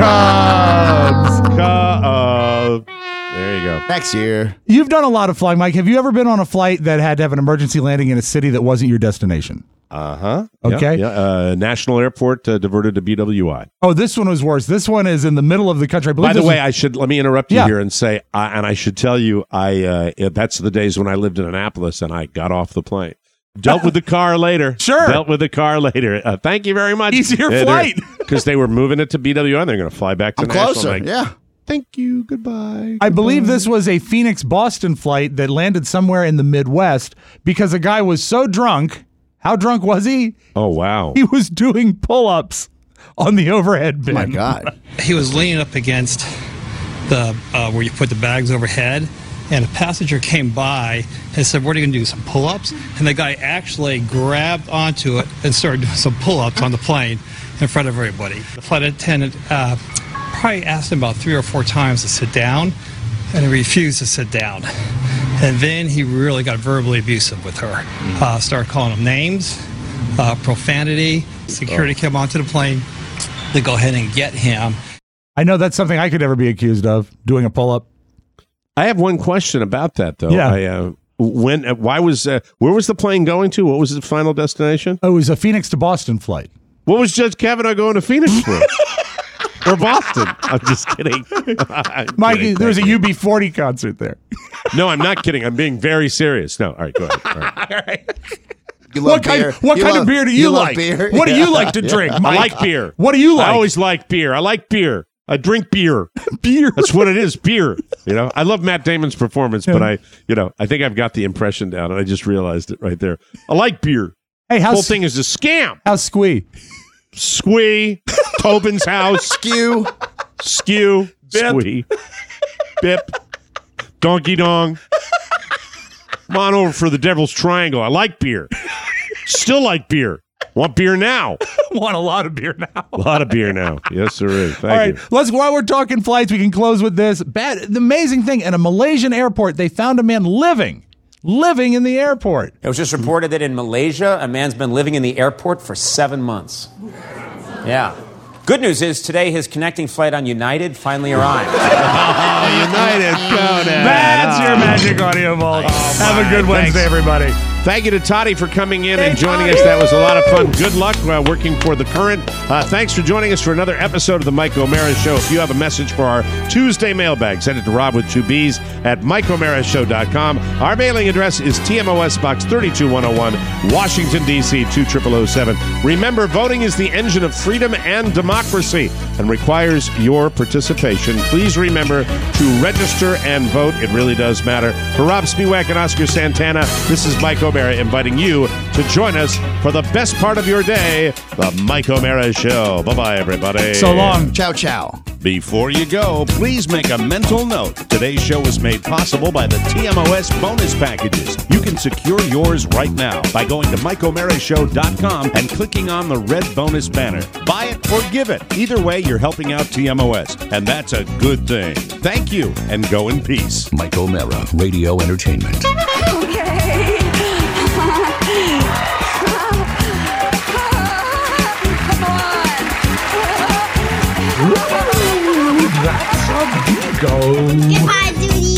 Cubs. There you go. Next year. You've done a lot of flying, Mike. Have you ever been on a flight that had to have an emergency landing in a city that wasn't your destination? Uh-huh. Okay. Yeah. National Airport diverted to BWI. Oh, this one was worse. This one is in the middle of the country. I believe By the this way, was- let me interrupt you here and say, and I should tell you, that's the days when I lived in Annapolis and I got off the plane. Dealt with the car later. Sure. Dealt with the car later. Thank you very much. Easier flight. Because they were moving it to BWI. They're going to fly back to Nashville. Closer. Yeah. Thank you. Goodbye. I believe this was a Phoenix-Boston flight that landed somewhere in the Midwest because a guy was so drunk. How drunk was he? Oh, wow. He was doing pull-ups on the overhead bin. My God. He was leaning up against the where you put the bags overhead, and a passenger came by and said, "What are you going to do, some pull-ups?" And the guy actually grabbed onto it and started doing some pull-ups on the plane in front of everybody. The flight attendant probably asked him about 3 or 4 times to sit down, and he refused to sit down. And then he really got verbally abusive with her. Started calling him names, profanity. Security came onto the plane to go ahead and get him. I know that's something I could never be accused of, doing a pull-up. I have one question about that, though. Yeah. Where was the plane going to? What was the final destination? It was a Phoenix to Boston flight. What was Judge Kavanaugh going to Phoenix for? Or Boston? I'm just kidding. Mikey, there was a UB40 concert there. No, I'm not kidding. I'm being very serious. No, all right, go ahead. All right. What kind of beer do you like? What do you like to drink, Mike? I like beer. What do you like? I always like beer. I like beer. I drink beer. Beer. That's what it is, beer. I love Matt Damon's performance, but I think I've got the impression down, and I just realized it right there. I like beer. Hey, the whole thing is a scam. How's Squee? Squee. Tobin's house. Skew. Bip. Squee. Bip. Donkey Dong. Come on over for the Devil's Triangle. I like beer. Still like beer. Want beer now? Want a lot of beer now. A lot of beer now. Yes, there is. Thank All right, you. while we're talking flights, we can close with this. The amazing thing, at a Malaysian airport, they found a man living in the airport. It was just reported that in Malaysia, a man's been living in the airport for 7 months. Yeah. Good news is today his connecting flight on United finally arrived. United, go now. That's your Magic Audio Vault. Have a good Wednesday, everybody. Thank you to Toddy for coming in and joining us. That was a lot of fun. Good luck working for The Current. Thanks for joining us for another episode of the Mike O'Mara Show. If you have a message for our Tuesday mailbag, send it to Rob with 2 B's at MikeO'MaraShow.com. Our mailing address is TMOS Box 32101, Washington, D.C. 20007. Remember, voting is the engine of freedom and democracy and requires your participation. Please remember to register and vote. It really does matter. For Rob Spiewak and Oscar Santana, this is Mike O'Mara inviting you to join us for the best part of your day, the Mike O'Mara Show. Bye-bye, everybody. So long. Ciao, ciao. Before you go, please make a mental note. Today's show is made possible by the TMOS bonus packages. You can secure yours right now by going to MikeO'MaraShow.com and clicking on the red bonus banner. Buy it or give it. Either way, you're helping out TMOS, and that's a good thing. Thank you, and go in peace. Mike O'Mara, Radio Entertainment. Okay. That's a bingo. Goodbye, Judy.